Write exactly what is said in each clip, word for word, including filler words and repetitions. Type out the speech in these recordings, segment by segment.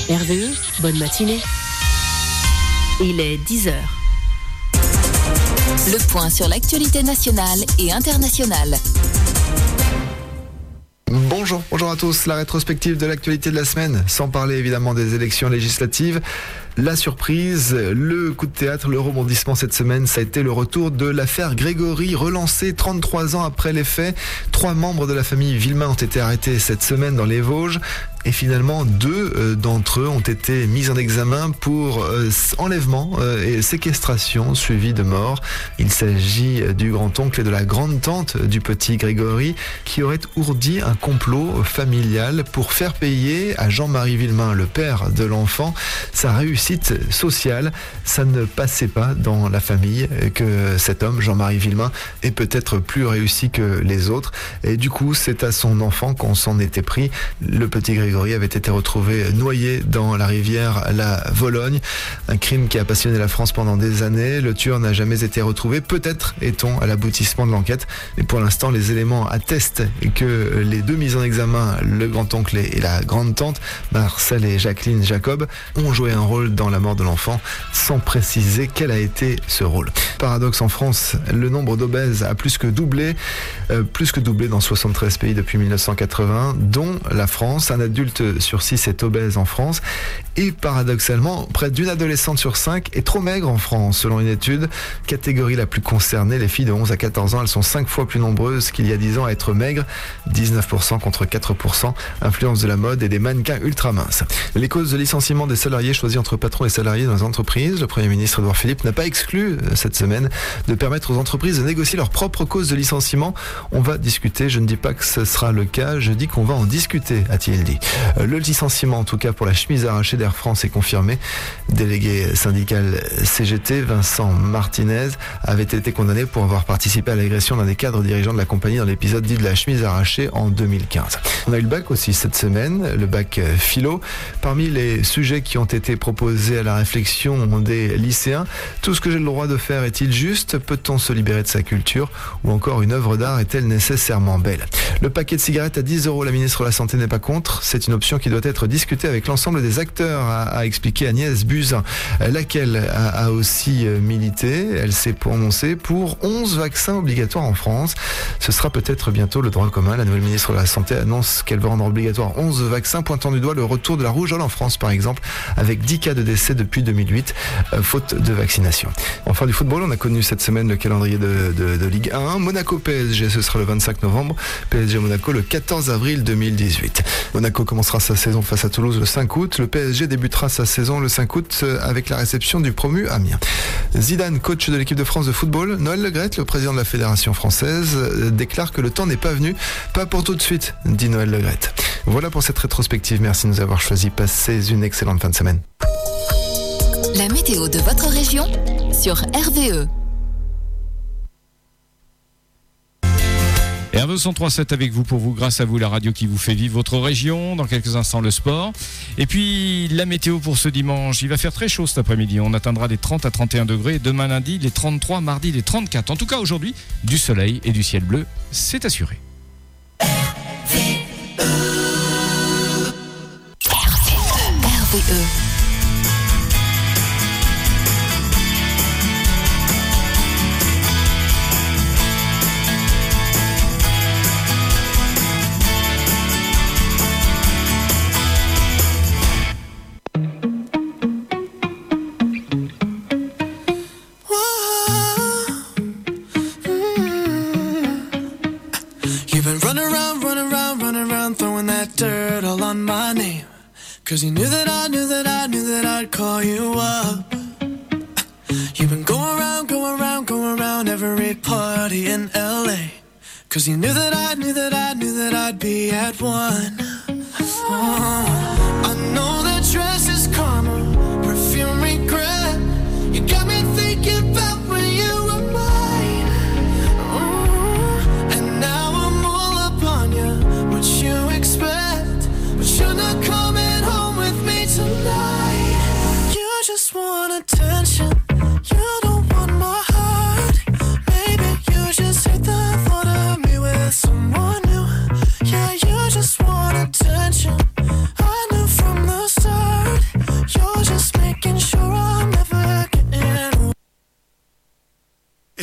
R V E, bonne matinée. Il est dix heures. Le point sur l'actualité nationale et internationale. Bonjour, bonjour à tous. La rétrospective de l'actualité de la semaine, sans parler évidemment des élections législatives. La surprise, le coup de théâtre, le rebondissement cette semaine, ça a été le retour de l'affaire Grégory, relancée trente-trois ans après les faits. Trois membres de la famille Villemain ont été arrêtés cette semaine dans les Vosges. Et finalement, deux euh, d'entre eux ont été mis en examen pour euh, enlèvement euh, et séquestration suivi de mort. Il s'agit du grand-oncle et de la grande-tante du petit Grégory qui auraient ourdi un complot familial pour faire payer à Jean-Marie Villemain, le père de l'enfant, sa réussite sociale. Ça ne passait pas dans la famille que cet homme, Jean-Marie Villemain, est peut-être plus réussi que les autres. Et du coup, c'est à son enfant qu'on s'en était pris. Le petit Grégory avait été retrouvé noyé dans la rivière la Vologne. Un crime qui a passionné la France pendant des années. Le tueur n'a jamais été retrouvé. Peut-être est-on à l'aboutissement de l'enquête. Mais pour l'instant, les éléments attestent que les deux mis en examen, le grand-oncle et la grande-tante, Marcel et Jacqueline Jacob, ont joué un rôle dans la mort de l'enfant, sans préciser quel a été ce rôle. Paradoxe en France, le nombre d'obèses a plus que doublé, euh, plus que doublé dans soixante-treize pays depuis mille neuf cent quatre-vingts, dont la France. Un adulte sur six est obèse en France. Et paradoxalement, près d'une adolescente sur cinq est trop maigre en France, selon une étude. Catégorie la plus concernée, les filles de onze à quatorze ans, elles sont cinq fois plus nombreuses qu'il y a dix ans à être maigres, dix-neuf pour cent contre quatre pour cent. Influence de la mode et des mannequins ultra minces. Les causes de licenciement des salariés choisis entre patrons et salariés dans les entreprises. Le Premier ministre Édouard Philippe n'a pas exclu cette semaine de permettre aux entreprises de négocier leurs propres causes de licenciement. On va discuter, je ne dis pas que ce sera le cas, je dis qu'on va en discuter, a-t-il dit. Le licenciement, en tout cas pour la chemise arrachée d'Air France, est confirmé. Délégué syndical C G T, Vincent Martinez, avait été condamné pour avoir participé à l'agression d'un des cadres dirigeants de la compagnie dans l'épisode dit de la chemise arrachée en deux mille quinze. On a eu le bac aussi cette semaine, le bac philo. Parmi les sujets qui ont été proposés à la réflexion des lycéens, tout ce que j'ai le droit de faire est-il juste? Peut-on se libérer de sa culture? Ou encore, une œuvre d'art est-elle nécessairement belle? Le paquet de cigarettes à dix euros, la ministre de la Santé n'est pas contre. C'est une option qui doit être discutée avec l'ensemble des acteurs, a, a expliqué Agnès Buzyn, laquelle a, a aussi milité. Elle s'est prononcée pour onze vaccins obligatoires en France. Ce sera peut-être bientôt le droit commun. La nouvelle ministre de la Santé annonce qu'elle va rendre obligatoire onze vaccins, pointant du doigt le retour de la rougeole en France, par exemple, avec dix cas de décès depuis deux mille huit, euh, faute de vaccination. Enfin, du football, on a connu cette semaine le calendrier de, de, de Ligue un. Monaco-P S G, ce sera le vingt-cinq novembre. P S G-Monaco le quatorze avril deux mille dix-huit. Monaco commencera sa saison face à Toulouse le cinq août. Le P S G débutera sa saison le cinq août avec la réception du promu Amiens. Zidane, coach de l'équipe de France de football, Noël Le Graët, le président de la Fédération française, déclare que le temps n'est pas venu. Pas pour tout de suite, dit Noël Le Graët. Voilà pour cette rétrospective. Merci de nous avoir choisi. Passez une excellente fin de semaine. La météo de votre région sur R V E. R V E cent trois sept avec vous pour vous, grâce à vous, la radio qui vous fait vivre votre région. Dans quelques instants, le sport. Et puis, la météo pour ce dimanche. Il va faire très chaud cet après-midi. On atteindra les trente à trente et un degrés. Demain lundi, les trente-trois. Mardi, les trente-quatre. En tout cas, aujourd'hui, du soleil et du ciel bleu, c'est assuré. R V E. R V E. Cause you knew that I knew that I knew that I'd call you up. You've been going around, going around, going around every party in L A. Cause you knew that I knew that I knew that I'd be at one. Oh, I know that dress is karma, perfume regret. You got me thinking about when you were mine. Oh, and now I'm all up on you, what you expect. But you're not coming home with me tonight. You just want attention, you don't want my heart. Maybe you just hate the thought of me with someone new. Yeah, you just want attention. I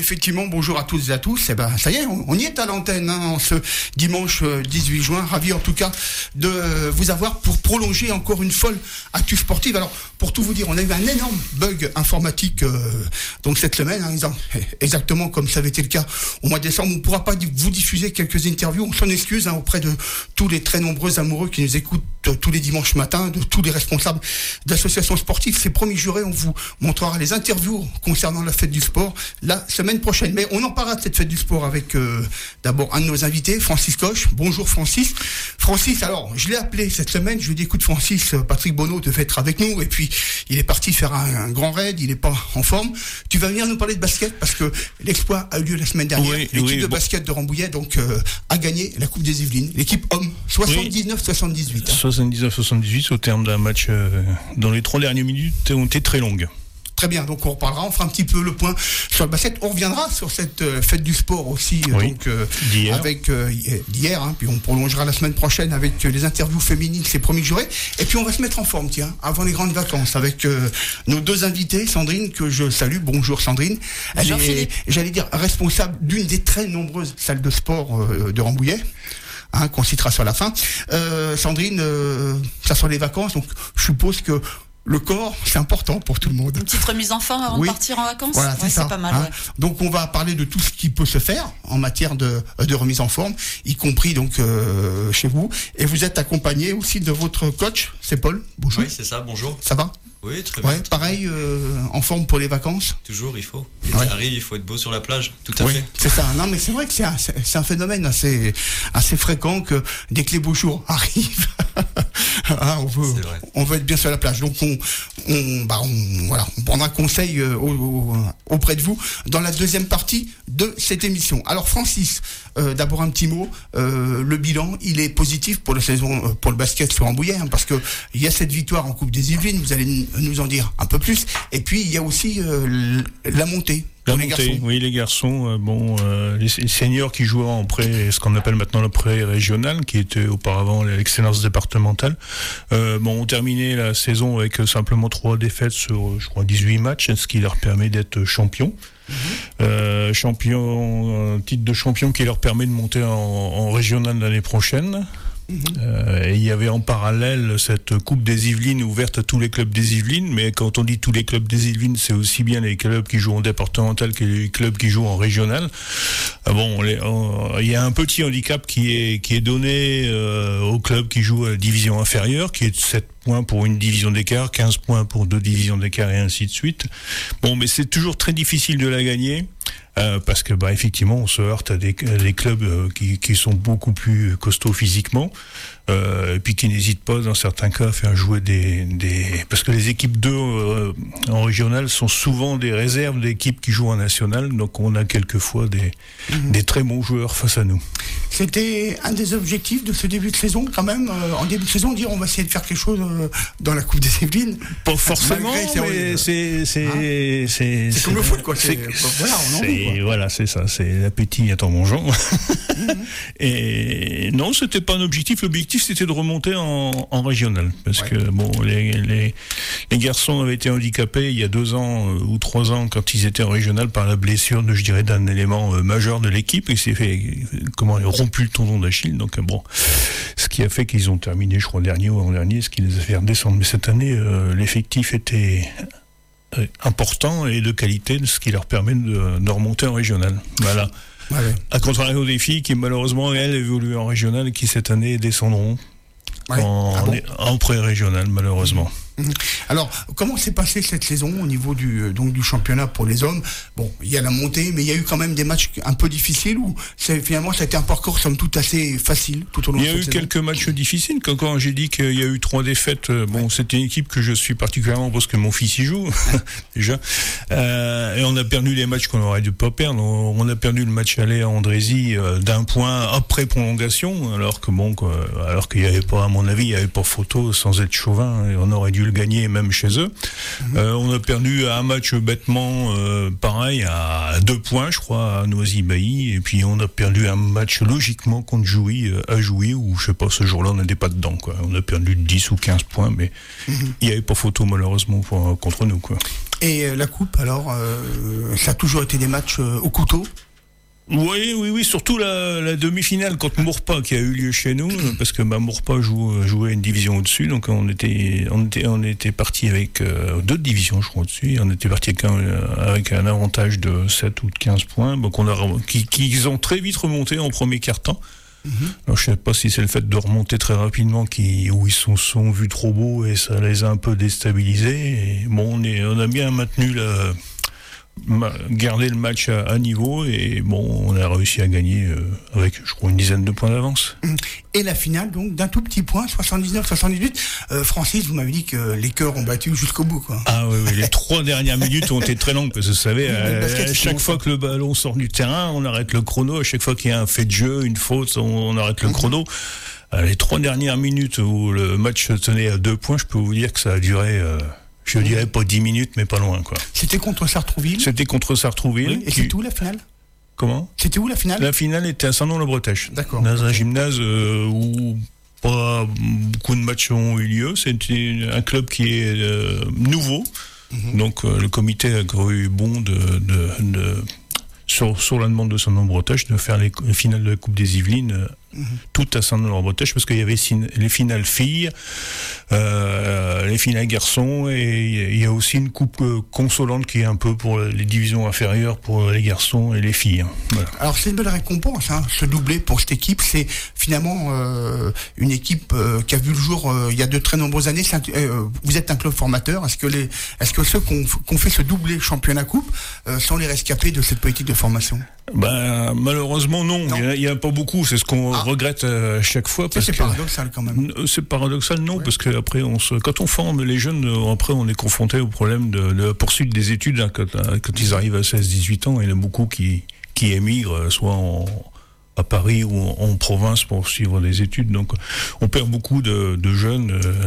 effectivement, bonjour à toutes et à tous. Eh ben, ça y est, on, on y est à l'antenne, hein, en ce dimanche dix-huit juin. Ravi en tout cas de vous avoir pour prolonger encore une folle actu sportive. Alors, pour tout vous dire, on a eu un énorme bug informatique euh, donc cette semaine, hein, exactement comme ça avait été le cas au mois de décembre. On ne pourra pas vous diffuser quelques interviews. On s'en excuse hein, auprès de tous les très nombreux amoureux qui nous écoutent euh, tous les dimanches matins, de tous les responsables d'associations sportives. C'est promis juré, on vous montrera les interviews concernant la fête du sport la semaine prochaine. Mais on en parlera de cette fête du sport avec euh, d'abord un de nos invités, Francis Coche. Bonjour Francis. Francis, alors je l'ai appelé cette semaine, je lui ai dit écoute Francis, Patrick Bonneau devait être avec nous et puis il est parti faire un, un grand raid, il n'est pas en forme. Tu vas venir nous parler de basket parce que l'exploit a eu lieu la semaine dernière. Oui, L'équipe oui, de bon. basket de Rambouillet donc euh, a gagné la Coupe des Yvelines. L'équipe homme, soixante-dix-neuf soixante-dix-huit. Hein. soixante-dix-neuf soixante-dix-huit au terme d'un match euh, dont les trois dernières minutes ont été très longues. Très bien, donc on reparlera, on fera un petit peu le point sur le basket. On reviendra sur cette euh, fête du sport aussi, oui, donc euh, d'hier. avec euh, d'hier, hein, puis on prolongera la semaine prochaine avec euh, les interviews féminines, c'est promis juré. Et puis on va se mettre en forme, tiens, avant les grandes vacances, avec euh, nos deux invités, Sandrine, que je salue. Bonjour Sandrine. Elle Bonjour, est, Philippe. J'allais dire, responsable d'une des très nombreuses salles de sport euh, de Rambouillet. Hein, qu'on citera sur la fin. Euh, Sandrine, euh, ça sont les vacances, donc je suppose que le corps, c'est important pour tout le monde. Une petite remise en forme avant oui. de partir en vacances. Voilà, c'est, ouais, ça, c'est pas mal. Hein. Ouais. Donc on va parler de tout ce qui peut se faire en matière de, de remise en forme, y compris donc euh, chez vous. Et vous êtes accompagné aussi de votre coach, c'est Paul. Bonjour. Oui, c'est ça. Bonjour. Ça va ? Oui, très bien. Ouais, pareil, euh, en forme pour les vacances. Toujours, il faut. Il ouais. arrive, il faut être beau sur la plage. Tout à oui, fait. C'est ça. Non, mais c'est vrai que c'est un, c'est un phénomène assez, assez fréquent que dès que les beaux jours arrivent, hein, on veut, on veut être bien sur la plage. Donc on, on, bah on, voilà, on prendra conseil euh, au, au, auprès de vous dans la deuxième partie de cette émission. Alors Francis, euh, d'abord un petit mot. Euh, le bilan, il est positif pour la saison, pour le basket sur Rambouillet, hein, parce que il y a cette victoire en Coupe des Yvelines. Vous allez nous en dire un peu plus. Et puis il y a aussi euh, la montée. La les montée, garçons. oui, les garçons, euh, bon, euh, les, les seniors qui jouaient en pré, ce qu'on appelle maintenant le pré régional, qui était auparavant l'excellence départementale, euh, bon, ont terminé la saison avec simplement trois défaites sur, je crois, dix-huit matchs, ce qui leur permet d'être champions. Mmh. Euh, champion, un titre de champion qui leur permet de monter en, en régional l'année prochaine. Euh, et il y avait en parallèle cette Coupe des Yvelines ouverte à tous les clubs des Yvelines, mais quand on dit tous les clubs des Yvelines, c'est aussi bien les clubs qui jouent en départemental que les clubs qui jouent en régional. Ah bon, les, euh, il y a un petit handicap qui est qui est donné euh, aux clubs qui jouent à la division inférieure, qui est de sept points pour une division d'écart, quinze points pour deux divisions d'écart et ainsi de suite. Bon, mais c'est toujours très difficile de la gagner. Euh, parce que bah effectivement on se heurte à des, à des clubs euh, qui, qui sont beaucoup plus costauds physiquement euh, et puis qui n'hésitent pas dans certains cas à faire jouer des, des... parce que les équipes deux euh, en régional sont souvent des réserves d'équipes qui jouent en national, donc on a quelquefois des, mmh. des très bons joueurs face à nous. C'était un des objectifs de ce début de saison quand même, euh, en début de saison dire on va essayer de faire quelque chose euh, dans la Coupe des Yvelines. Pas forcément, mais c'est c'est hein c'est c'est comme le foot quoi. C'est, c'est, voilà, on en c'est, veut, voilà, c'est ça, c'est l'appétit attend mangeant. Mmh. Et non, c'était pas un objectif. L'objectif c'était de remonter en, en régional, parce ouais. que bon, les, les les garçons avaient été handicapés il y a deux ans euh, ou trois ans quand ils étaient en régional par la blessure de, je dirais, d'un élément euh, majeur de l'équipe. Il s'est fait comment rompu le tendon d'Achille, donc euh, bon, ce qui a fait qu'ils ont terminé, je crois, dernier ou avant-dernier, ce qui les a fait redescendre. Mais cette année, euh, l'effectif était euh, important et de qualité, ce qui leur permet de, de remonter en régional. Voilà. Ouais, ouais. À contrario des filles qui malheureusement elles évoluent en régional et qui cette année descendront ouais. en, ah bon en pré-régional malheureusement. Mmh. Alors, comment s'est passée cette saison au niveau du, donc, du championnat pour les hommes ? Bon, il y a la montée, mais il y a eu quand même des matchs un peu difficiles où c'est, finalement ça a été un parcours somme toute assez facile tout au long de cette saison. Il y a eu quelques matchs difficiles. Quand, quand j'ai dit qu'il y a eu trois défaites, bon, ouais. c'était une équipe que je suis particulièrement parce que mon fils y joue déjà. Euh, et on a perdu les matchs qu'on aurait dû pas perdre. On a perdu le match aller à Andrézy euh, d'un point après prolongation, alors que bon, quoi, alors qu'il y avait pas, à mon avis, il y avait pas photo sans être chauvin. Et on aurait dû le gagner même chez eux. Mmh. Euh, on a perdu un match bêtement euh, pareil à deux points, je crois, à Noisy-Bailly, et puis on a perdu un match logiquement contre Jouy, euh, à Jouy, où je sais pas, ce jour-là on n'était pas dedans, quoi. On a perdu dix ou quinze points, mais il mmh. n'y avait pas photo malheureusement pour, contre nous, quoi. Et euh, la coupe, alors, euh, ça a toujours été des matchs euh, au couteau. Oui, oui, oui, surtout la, la demi-finale contre Maurepas qui a eu lieu chez nous, parce que bah, Maurepas joue, jouait une division au-dessus, donc on était, on était, on était parti avec euh, deux divisions, je crois, au-dessus, on était parti avec un, avec un avantage de sept ou de quinze points, donc on a, qui, qui ont très vite remonté en premier quart-temps. Mm-hmm. Alors, je sais pas si c'est le fait de remonter très rapidement qui, où ils se sont, sont vus trop beaux et ça les a un peu déstabilisés. Et bon, on, est, on a bien maintenu la... garder le match à, à niveau et bon, on a réussi à gagner euh, avec, je crois, une dizaine de points d'avance. Et la finale, donc, d'un tout petit point, soixante-dix-neuf soixante-dix-huit. Euh, Francis, vous m'avez dit que les cœurs ont battu jusqu'au bout, quoi. Ah oui, oui, les trois dernières minutes ont été très longues parce que vous savez, oui, à, basket, à chaque fois que le ballon sort du terrain, on arrête le chrono. À chaque fois qu'il y a un fait de jeu, une faute, on, on arrête le mmh. chrono. Euh, les trois dernières minutes où le match se tenait à deux points, je peux vous dire que ça a duré. Euh, Je dirais pas dix minutes, mais pas loin, quoi. C'était contre Sartrouville. C'était contre Sartrouville. Oui, et qui... c'était où la finale? Comment? C'était où la finale? La finale était à Saint-Nom-la-Bretèche. D'accord. Dans un gymnase euh, où pas beaucoup de matchs ont eu lieu. C'était un club qui est euh, nouveau. Mm-hmm. Donc euh, le comité a cru bon de, de, de sur, sur la demande de Saint-Nom-la-Bretèche de faire les, les finales de la Coupe des Yvelines. Euh, Mmh. Tout à Saint-Nom-la-Bretèche parce qu'il y avait les finales filles, euh, les finales garçons et il y a aussi une coupe consolante qui est un peu pour les divisions inférieures pour les garçons et les filles. Voilà. Alors c'est une belle récompense, hein, ce doublé pour cette équipe. C'est finalement euh, une équipe euh, qui a vu le jour euh, il y a de très nombreuses années. Un, euh, vous êtes un club formateur. Est-ce que les, est-ce que ceux qui ont, qui ont fait ce doublé championnat coupe euh, sont les rescapés de cette politique de formation? Ben, malheureusement non, non. Il n'y a, a pas beaucoup, c'est ce qu'on ah. regrette à chaque fois. Parce c'est que, paradoxal quand même. C'est paradoxal non, ouais. parce que après on se, quand on forme les jeunes, après on est confronté au problème de, de la poursuite des études, hein, quand, quand ils arrivent à seize dix-huit ans, il y en a beaucoup qui, qui émigrent, soit en, à Paris ou en, en province pour suivre des études, donc on perd beaucoup de, de jeunes euh,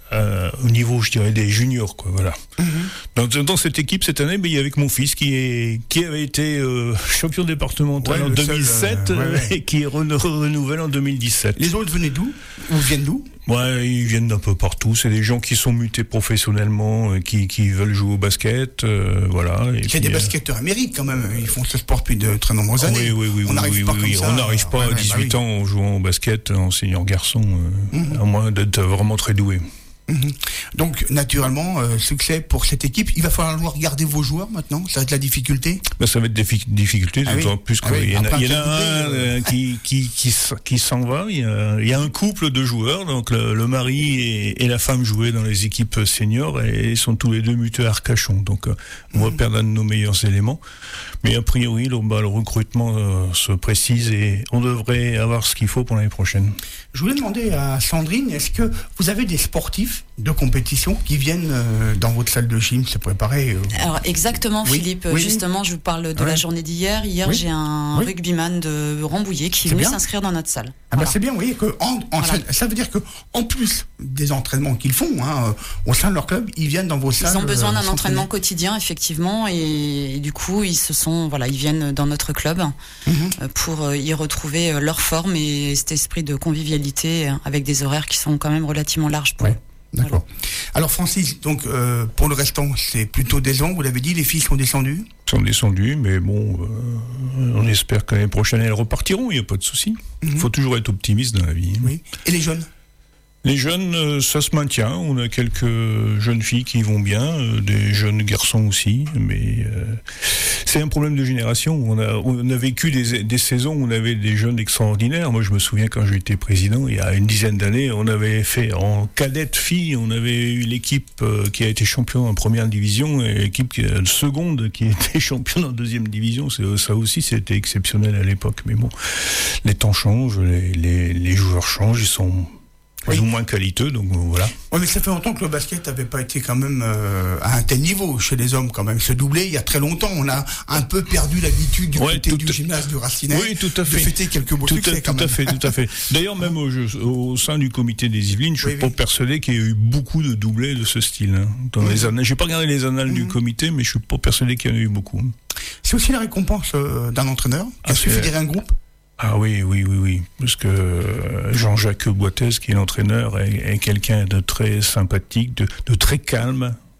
à, au niveau, je dirais, des juniors, quoi, voilà. Mm-hmm. Dans, dans cette équipe cette année, mais il y avait mon fils qui est qui avait été euh, champion départemental ouais, en deux mille sept seul, euh, ouais, ouais. et qui est renouvelé en deux mille dix-sept. Les autres venaient d'où? Ou viennent d'où? Ouais, ils viennent d'un peu partout. C'est des gens qui sont mutés professionnellement, euh, qui qui veulent jouer au basket, euh, voilà. Et il y a des basketteurs américains quand même. Ils font ce sport depuis de très nombreuses années. Oui, oui, oui. On n'arrive oui, pas oui, comme oui. ça. On n'arrive pas ouais, à dix-huit bah, oui. ans en jouant au basket en senior garçon, euh, mm-hmm. à moins d'être vraiment très doué. Mmh. Donc naturellement euh, succès pour cette équipe. Il va falloir garder vos joueurs maintenant. Ça va être la difficulté. Ben, ça va être des difficultés ah d'autant oui. plus qu'il ah oui. y en a, il y en a doublé, un euh... qui qui qui qui s'en va. Il y, a, il y a un couple de joueurs. Donc le, le mari et, et la femme jouaient dans les équipes seniors et ils sont tous les deux mutés à Arcachon. Donc euh, on mmh. va perdre un de nos meilleurs éléments. Mais a priori le, bah, le recrutement euh, se précise et on devrait avoir ce qu'il faut pour l'année prochaine. Je voulais demander à Sandrine, est-ce que vous avez des sportifs de compétition qui viennent euh, dans votre salle de gym se préparer euh... Alors exactement, oui, oui, Philippe. Oui, justement, je vous parle de ouais. la journée d'hier. Hier, oui. j'ai un oui. rugbyman de Rambouillet qui est, est venu bien. s'inscrire dans notre salle. Ah voilà. bah c'est bien, oui. Que en, en voilà. ça, ça veut dire que en plus des entraînements qu'ils font hein, au sein de leur club, ils viennent dans vos salles. Ils ont besoin d'un euh, entraînement quotidien, effectivement, et, et du coup, ils se sont, voilà, ils viennent dans notre club mm-hmm. euh, pour euh, y retrouver euh, leur forme et cet esprit de convivialité euh, avec des horaires qui sont quand même relativement larges pour ouais. eux. D'accord. Voilà. Alors Francis, donc euh, pour le restant, c'est plutôt des hommes, vous l'avez dit, les filles sont descendues sont descendues, mais bon, euh, on espère que l'année prochaine elles repartiront, il n'y a pas de souci. Il mm-hmm. faut toujours être optimiste dans la vie. Oui. Et les jeunes ? Les jeunes, euh, ça se maintient. On a quelques jeunes filles qui vont bien, euh, des jeunes garçons aussi, mais euh, c'est un problème de génération. On a, on a vécu des, des saisons où on avait des jeunes extraordinaires. Moi, je me souviens quand j'étais président, il y a une dizaine d'années, on avait fait en cadette filles, on avait eu l'équipe euh, qui a été champion en première division et l'équipe qui, euh, seconde qui était championne en deuxième division. C'est, ça aussi, c'était exceptionnel à l'époque. Mais bon, les temps changent, les, les, les joueurs changent, ils sont plus oui. ou moins qualiteux, donc voilà. Oui, mais ça fait longtemps que le basket n'avait pas été quand même euh, à un tel niveau chez les hommes quand même. Se doubler, il y a très longtemps, on a un peu perdu l'habitude du ouais, côté du gymnase du Racinet oui, tout à fait. de fêter quelques beaux tout succès à, quand tout même. à fait, tout à fait. D'ailleurs, même au, au sein du comité des Yvelines, je suis oui, pas oui. persuadé qu'il y ait eu beaucoup de doublés de ce style. Hein, dans mmh. les annales. J'ai pas regardé les annales mmh. du comité, mais je suis pas persuadé qu'il y en ait eu beaucoup. C'est aussi la récompense euh, d'un entraîneur qui a su fédérer un groupe. Ah oui, oui, oui, oui, parce que Jean-Jacques Boitez, qui est l'entraîneur, est, est quelqu'un de très sympathique, de, de très calme.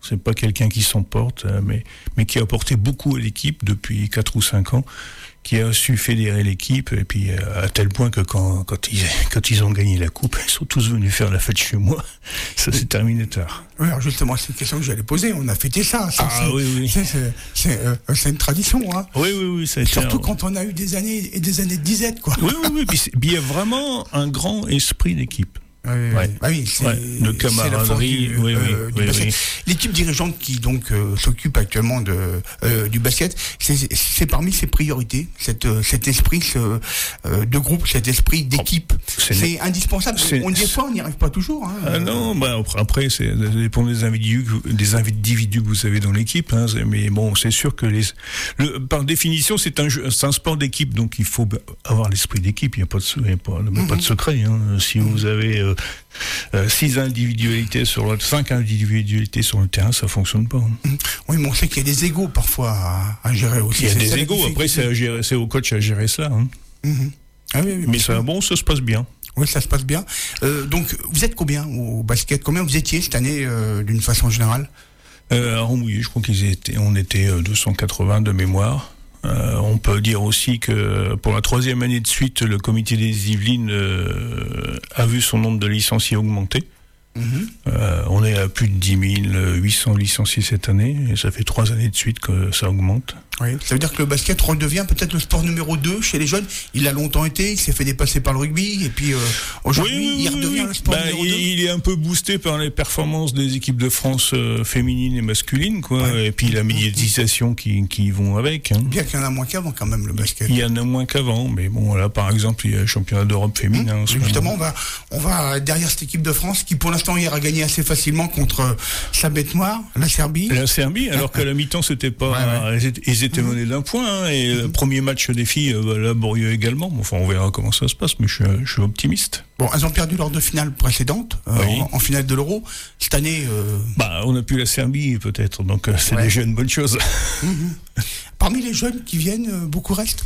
C'est pas quelqu'un qui s'emporte, euh, mais, mais qui a apporté beaucoup à l'équipe depuis quatre ou cinq ans, qui a su fédérer l'équipe, et puis euh, à tel point que quand, quand, ils, quand ils ont gagné la coupe, ils sont tous venus faire la fête chez moi. Ça s'est terminé tard. Oui, alors justement, c'est une question que j'allais poser. On a fêté ça. ça Ah c'est, oui, oui. C'est, c'est, c'est, euh, c'est une tradition. Hein. Oui, oui, oui. Ça a été Surtout un... quand on a eu des années et des années de disette, quoi. Oui, oui, oui. Puis il y a vraiment un grand esprit d'équipe. Oui, ouais. Bah oui, c'est, ouais. De camaraderie. Oui, euh, oui, oui, oui. L'équipe dirigeante qui donc euh, s'occupe actuellement de euh, du basket, c'est, c'est parmi ses priorités. Cette, euh, cet esprit ce, euh, de groupe, cet esprit d'équipe, oh, c'est, c'est indispensable. C'est, on dit fois, on n'y arrive pas toujours. Hein. Ah non, bah après, c'est ça dépend des individus, des individus que vous avez dans l'équipe. Hein, mais bon, c'est sûr que les, le, par définition, c'est un jeu, c'est un sport d'équipe, donc il faut avoir l'esprit d'équipe. Il n'y a pas de, il y a pas, mm-hmm. pas de secret. Hein. Si vous avez euh, Euh, six individualités sur le, cinq individualités sur le terrain, ça fonctionne pas. Hein. Oui, mais on sait qu'il y a des égos parfois à, à gérer aussi. Il y a c'est des égos. Après, c'est, à gérer, c'est au coach à gérer cela. Hein. Mm-hmm. Ah oui, oui, mais ça, bon, ça se passe bien. Oui, ça se passe bien. Euh, donc, vous êtes combien au basket? Combien vous étiez cette année, euh, d'une façon générale? euh, À Rambouillet, je crois qu'ils étaient, on était deux cent quatre-vingts de mémoire. Euh, on peut dire aussi que pour la troisième année de suite, le comité des Yvelines euh, a vu son nombre de licenciés augmenter. Mmh. Euh, on est à plus de dix mille huit cents licenciés cette année, et ça fait trois années de suite que ça augmente. Oui, ça veut dire que le basket redevient peut-être le sport numéro deux chez les jeunes. Il a longtemps été, il s'est fait dépasser par le rugby, et puis euh, aujourd'hui, oui, oui, il redevient oui. le sport bah, numéro il, deux. Il est un peu boosté par les performances des équipes de France euh, féminines et masculines, quoi, ouais. Et puis la médiatisation qui, qui vont avec. Hein. Bien qu'il y en a moins qu'avant quand même, le basket. Il y en a moins qu'avant, mais bon, là, par exemple, il y a le championnat d'Europe féminin. Mmh. Justement, on va, on va derrière cette équipe de France qui, pour l'instant, hier a gagné assez facilement contre sa bête noire, la Serbie. La Serbie, alors qu'à la mi-temps, c'était pas, ouais, ouais. Ils étaient, ils étaient menés d'un point. Hein, et mmh. le premier match des filles, euh, laborieux également. Enfin, on verra comment ça se passe, mais je suis, je suis optimiste. Bon, elles ont perdu lors de finale précédente, euh, oui. en, en finale de l'Euro. Cette année... Euh... Bah, on a pu la Serbie, peut-être, donc euh, c'est ouais. déjà une bonne chose. Mmh. Parmi les jeunes qui viennent, euh, beaucoup restent?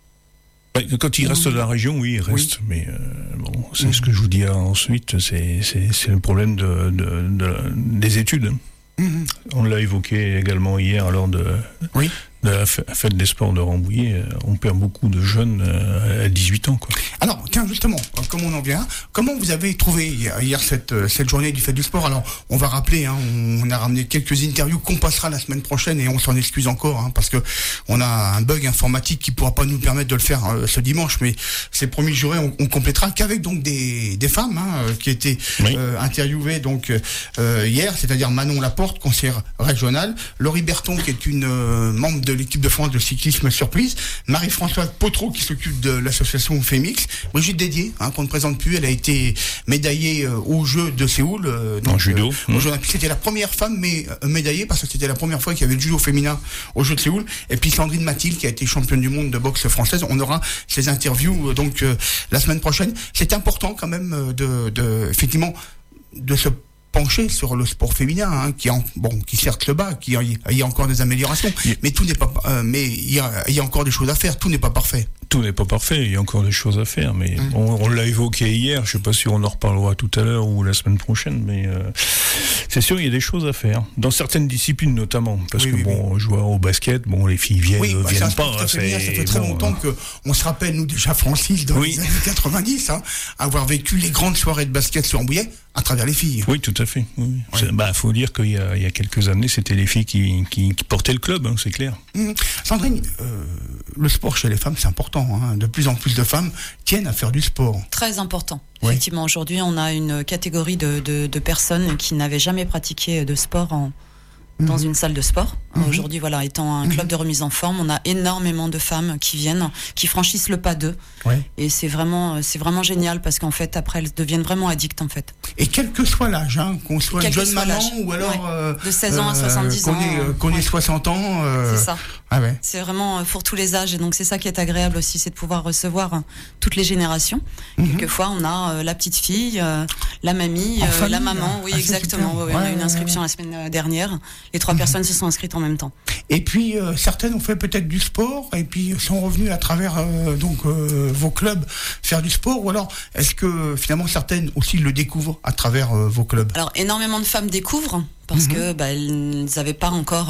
Quand ils restent mmh. de la région, oui, ils restent. Oui. Mais euh, bon, c'est mmh. ce que je vous dis ensuite, c'est, c'est, c'est le problème de, de, de, des études. Mmh. On l'a évoqué également hier lors de... Oui. de la fête des sports de Rambouillet, on perd beaucoup de jeunes à dix-huit ans. Quoi. Alors, tiens, justement, comme on en vient, comment vous avez trouvé hier cette, cette journée du fête du sport? Alors, on va rappeler, hein, on a ramené quelques interviews qu'on passera la semaine prochaine et on s'en excuse encore, hein, parce que on a un bug informatique qui pourra pas nous permettre de le faire euh, ce dimanche, mais c'est promis, juré, on, on complétera qu'avec donc des, des femmes hein, qui étaient oui. euh, interviewées donc euh, hier, c'est-à-dire Manon Laporte, conseillère régionale, Laurie Berton, qui est une euh, membre de l'équipe de France de cyclisme surprise, Marie-Françoise Potreau qui s'occupe de l'association Fémix, Brigitte Dédier, hein, qu'on ne présente plus, elle a été médaillée euh, aux Jeux de Séoul, euh, donc, en judo. Euh, mmh. Jeux, c'était la première femme mais euh, médaillée parce que c'était la première fois qu'il y avait le judo féminin aux Jeux de Séoul. Et puis Sandrine Mathilde qui a été championne du monde de boxe française. On aura ces interviews euh, donc euh, la semaine prochaine. C'est important quand même euh, de, de effectivement de se pencher sur le sport féminin, hein, qui en, bon, qui certes le bat, qui il y a encore des améliorations, oui. mais tout n'est pas, euh, mais il y a, il y a encore des choses à faire. Tout n'est pas parfait. Tout n'est pas parfait. Il y a encore des choses à faire, mais mmh. on, on l'a évoqué hier. Je sais pas si on en reparlera tout à l'heure ou la semaine prochaine, mais euh, c'est sûr il y a des choses à faire dans certaines disciplines notamment, parce oui, que oui, bon, oui. jouer au basket, bon, les filles viennent, oui, bah, viennent c'est pas. C'est, ça fait très bon, longtemps hein. que on se rappelle nous déjà Francis dans oui. les années quatre-vingt-dix, hein, avoir vécu les grandes soirées de basket sur Rambouillet à travers les filles. Oui, tout à fait. Oui. Oui. Bah, faut dire qu'il y a, il y a quelques années, c'était les filles qui, qui, qui portaient le club, hein, c'est clair. Mmh. Sandrine, euh, le sport chez les femmes, c'est important. Hein. De plus en plus de femmes tiennent à faire du sport. Très important. Oui. Effectivement, aujourd'hui, on a une catégorie de, de, de personnes qui n'avaient jamais pratiqué de sport en, dans mmh. une salle de sport. Mmh. Aujourd'hui, voilà, étant un club mmh. de remise en forme, on a énormément de femmes qui viennent, qui franchissent le pas d'eux. Ouais. Et c'est vraiment, c'est vraiment génial parce qu'en fait, après, elles deviennent vraiment addictes, en fait. Et quel que soit l'âge, hein, qu'on soit une jeune maman ou alors ouais. euh, de seize ans à soixante-dix qu'on ans, ait, euh, qu'on ouais. ait soixante ans. Euh... C'est ça. Ah ouais. C'est vraiment pour tous les âges et donc c'est ça qui est agréable aussi, c'est de pouvoir recevoir toutes les générations. Mm-hmm. Quelquefois, on a euh, la petite fille, euh, la mamie, euh, famille, la maman. Oui, ah, exactement. Oui, ouais, on a eu une inscription ouais, ouais. la semaine dernière les trois mmh. personnes se sont inscrites en même temps. Et puis euh, certaines ont fait peut-être du sport et puis sont revenues à travers euh, donc euh, vos clubs faire du sport, ou alors est-ce que finalement certaines aussi le découvrent à travers euh, vos clubs? Alors énormément de femmes découvrent parce mmh. que bah, elles n'avaient pas encore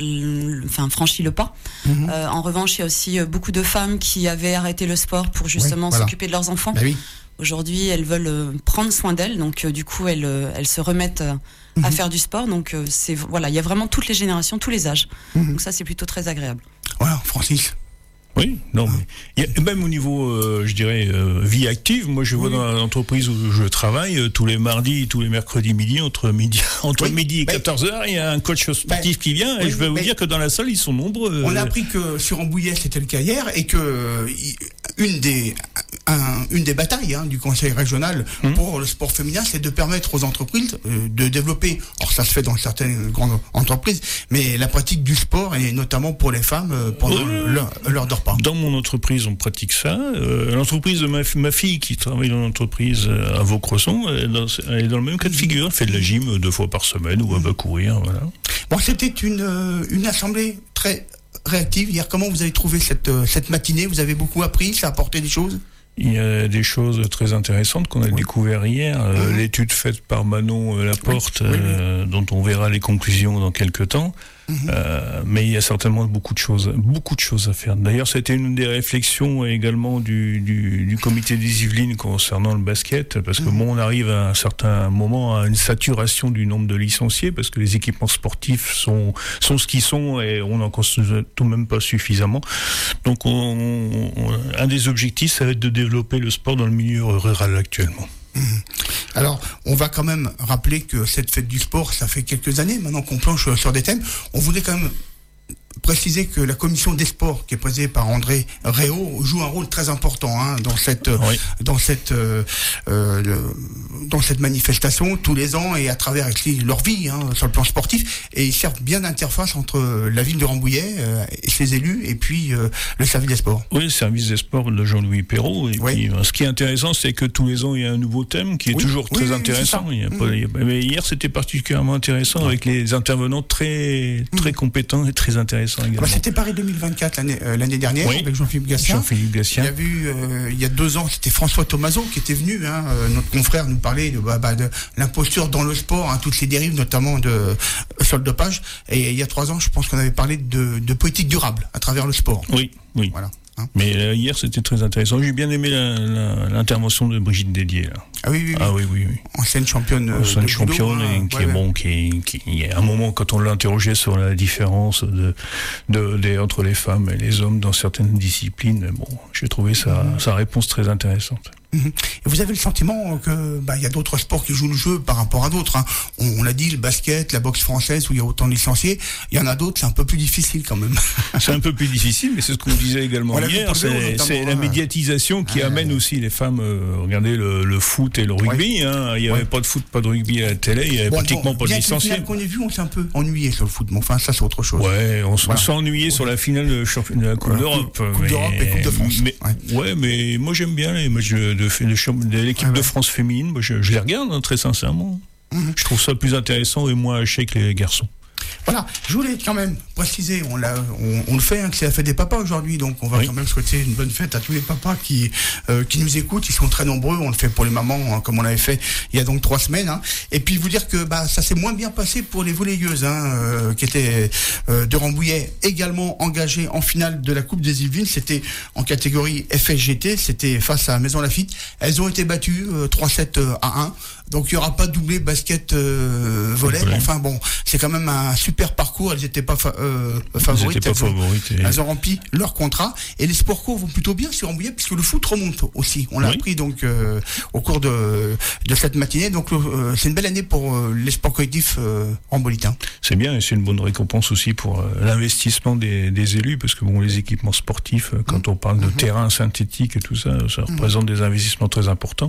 enfin, franchi le pas. Mmh. Euh, en revanche, il y a aussi beaucoup de femmes qui avaient arrêté le sport pour justement oui, voilà. s'occuper de leurs enfants. Bah oui. Aujourd'hui, elles veulent euh, prendre soin d'elles, donc euh, du coup, elles, euh, elles se remettent euh, mmh. à faire du sport. Donc euh, c'est voilà, il y a vraiment toutes les générations, tous les âges. Mmh. Donc ça, c'est plutôt très agréable. Voilà, Francis. Oui, non, mais il y a, même au niveau, euh, je dirais, euh, vie active, moi je vois oui. dans l'entreprise où je travaille, euh, tous les mardis, tous les mercredis midi, entre midi, entre oui. midi et quatorze heures, il y a un coach sportif bah, qui vient, et oui, je vais vous dire que dans la salle, ils sont nombreux. On a appris que sur Rambouillet, c'était le cas hier, et que une des, un, une des batailles hein, du conseil régional mmh. pour le sport féminin, c'est de permettre aux entreprises euh, de développer, alors ça se fait dans certaines grandes entreprises, mais la pratique du sport, et notamment pour les femmes, euh, pendant oui. l'heure, l'heure de repas. Dans mon entreprise, on pratique ça. Euh, l'entreprise de ma, ma fille, qui travaille dans l'entreprise à Vaucresson, elle est, dans, elle est dans le même cas de figure. Elle fait de la gym deux fois par semaine, ou elle va courir, voilà. Bon, c'était une, une assemblée très réactive. Hier, comment vous avez trouvé cette, cette matinée? Vous avez beaucoup appris? Ça a apporté des choses? Il y a des choses très intéressantes qu'on a oui. découvert hier. Euh, mmh. L'étude faite par Manon euh, Laporte, oui. Oui, oui. Euh, dont on verra les conclusions dans quelques temps. Mmh. Euh, mais il y a certainement beaucoup de choses, beaucoup de choses à faire. D'ailleurs, c'était une des réflexions également du, du, du comité des Yvelines concernant le basket, parce que mmh. bon, on arrive à un certain moment à une saturation du nombre de licenciés, parce que les équipements sportifs sont sont ce qu'ils sont et on n'en construit tout de même pas suffisamment. Donc, on, on, un des objectifs, ça va être de développer le sport dans le milieu rural actuellement. Mmh. Alors, on va quand même rappeler que cette fête du sport, ça fait quelques années maintenant qu'on planche sur des thèmes. On voulait quand même préciser que la commission des sports, qui est présidée par André Réau, joue un rôle très important hein, dans cette oui. dans cette euh, euh, dans cette manifestation tous les ans et à travers leur vie hein, sur le plan sportif, et ils servent bien d'interface entre la ville de Rambouillet euh, et ses élus et puis euh, le service des sports. Oui, le service des sports de Jean-Louis Perrault. Et oui. puis, ce qui est intéressant, c'est que tous les ans il y a un nouveau thème qui est oui. toujours très oui, intéressant. Il y a mmh. pas, il y a, mais hier c'était particulièrement intéressant oui. avec les intervenants très très mmh. compétents et très intéressants. Bah, c'était Paris deux mille vingt-quatre l'année, euh, l'année dernière oui. avec Jean-Philippe Gatien. Jean-Philippe Gatien. Il y a eu euh, il y a deux ans, c'était François Thomason qui était venu, hein, euh, notre confrère nous parlait de, bah, bah, de l'imposture dans le sport, hein, toutes les dérives notamment de euh, sur le dopage. Et il y a trois ans, je pense qu'on avait parlé de, de politique durable à travers le sport. Oui, oui. Voilà. Hein. Mais euh, hier c'était très intéressant. J'ai bien aimé la, la, l'intervention de Brigitte Dédier là. Ah oui oui oui. Ah oui oui oui. Ancienne championne. Ancienne championne et hein, qui ouais, est bon, qui, qui à un moment quand on l'a interrogé sur la différence de, de, de entre les femmes et les hommes dans certaines disciplines, bon, j'ai trouvé sa, mmh. sa réponse très intéressante. Mmh. Et vous avez le sentiment que bah il y a d'autres sports qui jouent le jeu par rapport à d'autres. Hein. On, on l'a dit, le basket, la boxe française où il y a autant de licenciés. Il y en a d'autres, c'est un peu plus difficile quand même. C'est un peu plus difficile, mais c'est ce qu'on disait également voilà, hier. C'est, c'est la médiatisation qui ah, amène ouais. aussi les femmes. Euh, regardez le, le foot et le rugby. Ouais. Hein. Il n'y avait ouais. pas de foot, pas de rugby à la télé. Il y avait bon, pratiquement bon, pas de licenciés. La finale qu'on ait vu, on s'est un peu ennuyé sur le foot. Mais enfin, ça c'est autre chose. Ouais, on, voilà. on s'est ennuyé ouais. sur la finale de, champion, de la Coupe voilà, d'Europe. Coupe, coupe d'Europe et Coupe de France. Mais, ouais. ouais, mais moi j'aime bien les matchs de, de, de, de l'équipe ah ouais. de France féminine, moi je, je les regarde hein, très sincèrement. Mmh. Je trouve ça plus intéressant et moins haché que les garçons. Voilà, je voulais quand même préciser, on, l'a, on, on le fait, hein, que c'est la fête des papas aujourd'hui, donc on va oui. quand même souhaiter une bonne fête à tous les papas qui euh, qui nous écoutent, ils sont très nombreux, on le fait pour les mamans, hein, comme on l'avait fait il y a donc trois semaines, hein. Et puis vous dire que bah ça s'est moins bien passé pour les volleyeuses, hein, euh, qui étaient euh, de Rambouillet, également engagées en finale de la Coupe des Yvelines, c'était en catégorie F S G T, c'était face à Maison Lafitte, elles ont été battues euh, trois sept à un. Donc il n'y aura pas de doublé basket euh, volley. Okay. Enfin bon, c'est quand même un super parcours. Elles n'étaient pas, fa- euh, favorites. Elles, pas elles, ont, favorites et... elles ont rempli leur contrat. Et les sports co vont plutôt bien sur Rambouillet, puisque le foot remonte aussi. On l'a oui. appris donc euh, au cours de, de cette matinée. Donc euh, c'est une belle année pour euh, les sports collectifs euh, rambouillitains. C'est bien et c'est une bonne récompense aussi pour euh, l'investissement des, des élus, parce que bon, les équipements sportifs, euh, quand mmh. on parle de mmh. terrain synthétique et tout ça, ça mmh. représente des investissements très importants.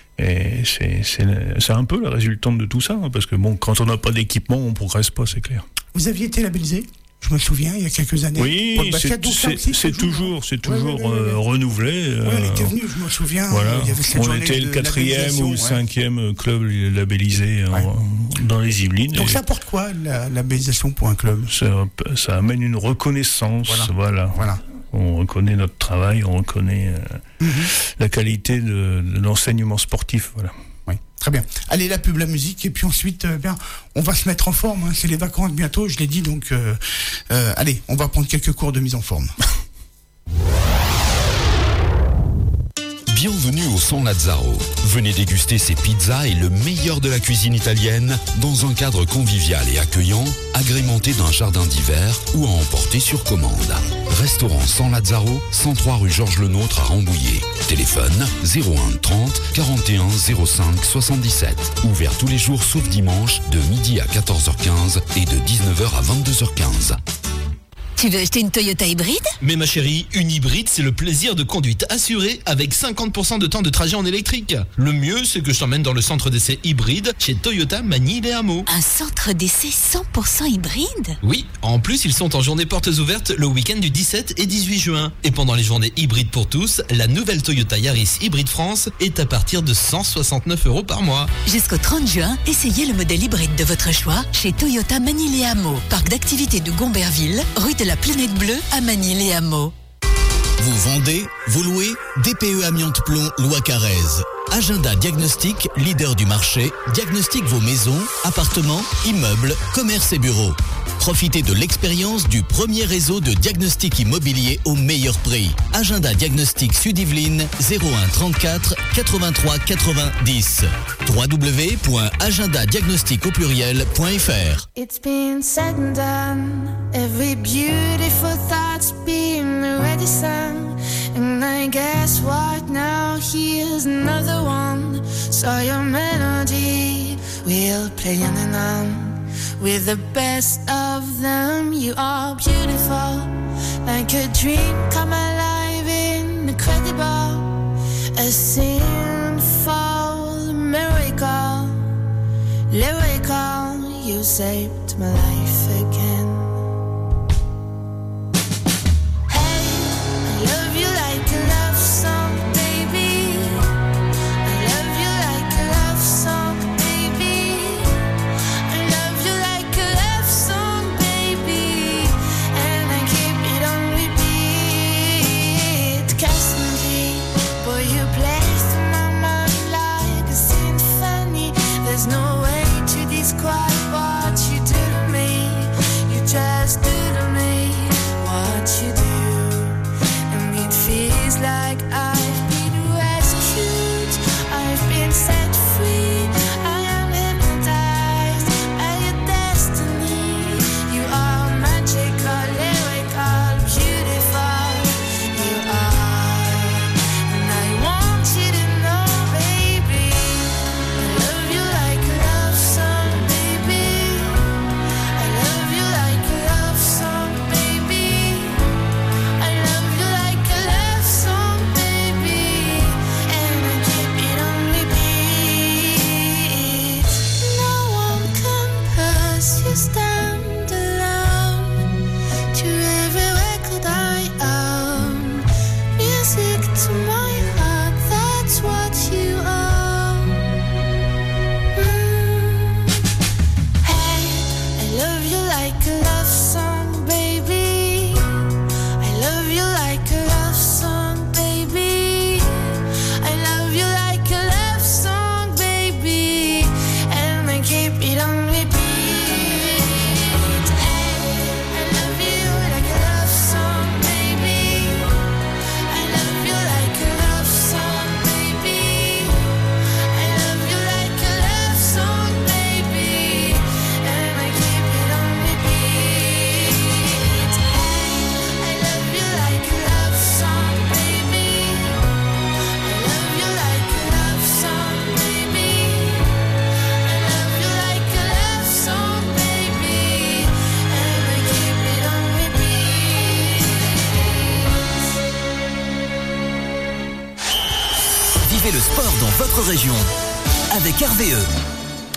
Et c'est, c'est, c'est un peu la résultante de tout ça, hein, parce que bon, quand on n'a pas d'équipement, on ne progresse pas, c'est clair. Vous aviez été labellisé ? Je me souviens, il y a quelques années. Oui, Pour le c'est, basket, donc ça c'est, aussi, c'est toujours, toujours, c'est Ouais, toujours ouais, ouais, ouais. euh, renouvelé. Ouais, on euh, était venu, je me souviens. Voilà. Il y avait cette On journée était de le quatrième labellisation, ou le ouais. cinquième club labellisé en- dans les Yvelines. Donc Et ça apporte quoi, la labellisation pour un club? ça, ça amène une reconnaissance. Voilà. Voilà. Voilà. On reconnaît notre travail, on reconnaît euh, Mm-hmm. la qualité de, de l'enseignement sportif. Voilà. Oui, très bien. Allez, la pub, la musique, et puis ensuite, euh, bien, on va se mettre en forme. Hein. C'est les vacances bientôt, je l'ai dit, donc euh, euh, allez, on va prendre quelques cours de mise en forme. Bienvenue au San Lazzaro. Venez déguster ses pizzas et le meilleur de la cuisine italienne dans un cadre convivial et accueillant, agrémenté d'un jardin d'hiver ou à emporter sur commande. Restaurant San Lazzaro, cent trois rue Georges Lenôtre à Rambouillet. Téléphone zéro un trente quarante et un zéro cinq soixante-dix-sept. Ouvert tous les jours sauf dimanche de midi à quatorze heures quinze et de dix-neuf heures à vingt-deux heures quinze. Tu veux acheter une Toyota hybride? Mais ma chérie, une hybride, c'est le plaisir de conduite assuré avec cinquante pour cent de temps de trajet en électrique. Le mieux, c'est que je t'emmène dans le centre d'essai hybride chez Toyota Magny-les-Hameaux. Un centre d'essai cent pour cent hybride? Oui, en plus, ils sont en journée portes ouvertes le week-end du dix-sept et dix-huit juin. Et pendant les journées hybrides pour tous, la nouvelle Toyota Yaris Hybride France est à partir de cent soixante-neuf euros par mois. Jusqu'au trente juin, essayez le modèle hybride de votre choix chez Toyota Magny-les-Hameaux. Parc d'activités de Gomberville, rue de la Planète Bleue à Magny-les-Hameaux. Vous vendez, vous louez, D P E Amiante Plomb, Loi Carrez. Agenda Diagnostic, leader du marché, diagnostique vos maisons, appartements, immeubles, commerces et bureaux. Profitez de l'expérience du premier réseau de diagnostic immobilier au meilleur prix. Agenda Diagnostic Sud-Yvelines zéro un trente-quatre quatre-vingt-trois quatre-vingt-dix. w w w point agenda diagnostic au pluriel point f r. It's been said and done. Every beautiful thought's been already sung. And I guess what now? Here's another one. So your melody will play on and on. With the best of them, you are beautiful. Like a dream come alive, incredible. A sinful miracle. Lyrical, you saved my life again. Hey, I love you like a love song, baby. I love you like a love song, baby. I love you like a love song, baby. And I keep it on repeat. Constantly, boy, you place my mind like a symphony. There's no way to describe what you do to me. You just do to me what you do. And it feels like I've been rescued. I've been set free. I am hypnotized by your destiny. You are magical, lyrical, beautiful. You are. And I want you to know, baby, I love you like a love song, baby. I love you like a love song, baby. I love you like a love song, baby. And I keep it on repeat. No one compares, you stand alone to every record I own. Music to my heart, that's what you are. Mm. Hey, I love you like a love song, baby. I love you like a love song, baby. I love you like a love song, baby. And I keep it on repeat. Hey, I love you like a love song, baby. I love you like a love song, baby. I love you like a love song, baby. And I keep it on repeat. Hey, I love you like a love song, baby. I love you like a love song, baby. I love you like a love song, baby. And I keep it on repeat. Vivez le sport dans votre région avec R V E.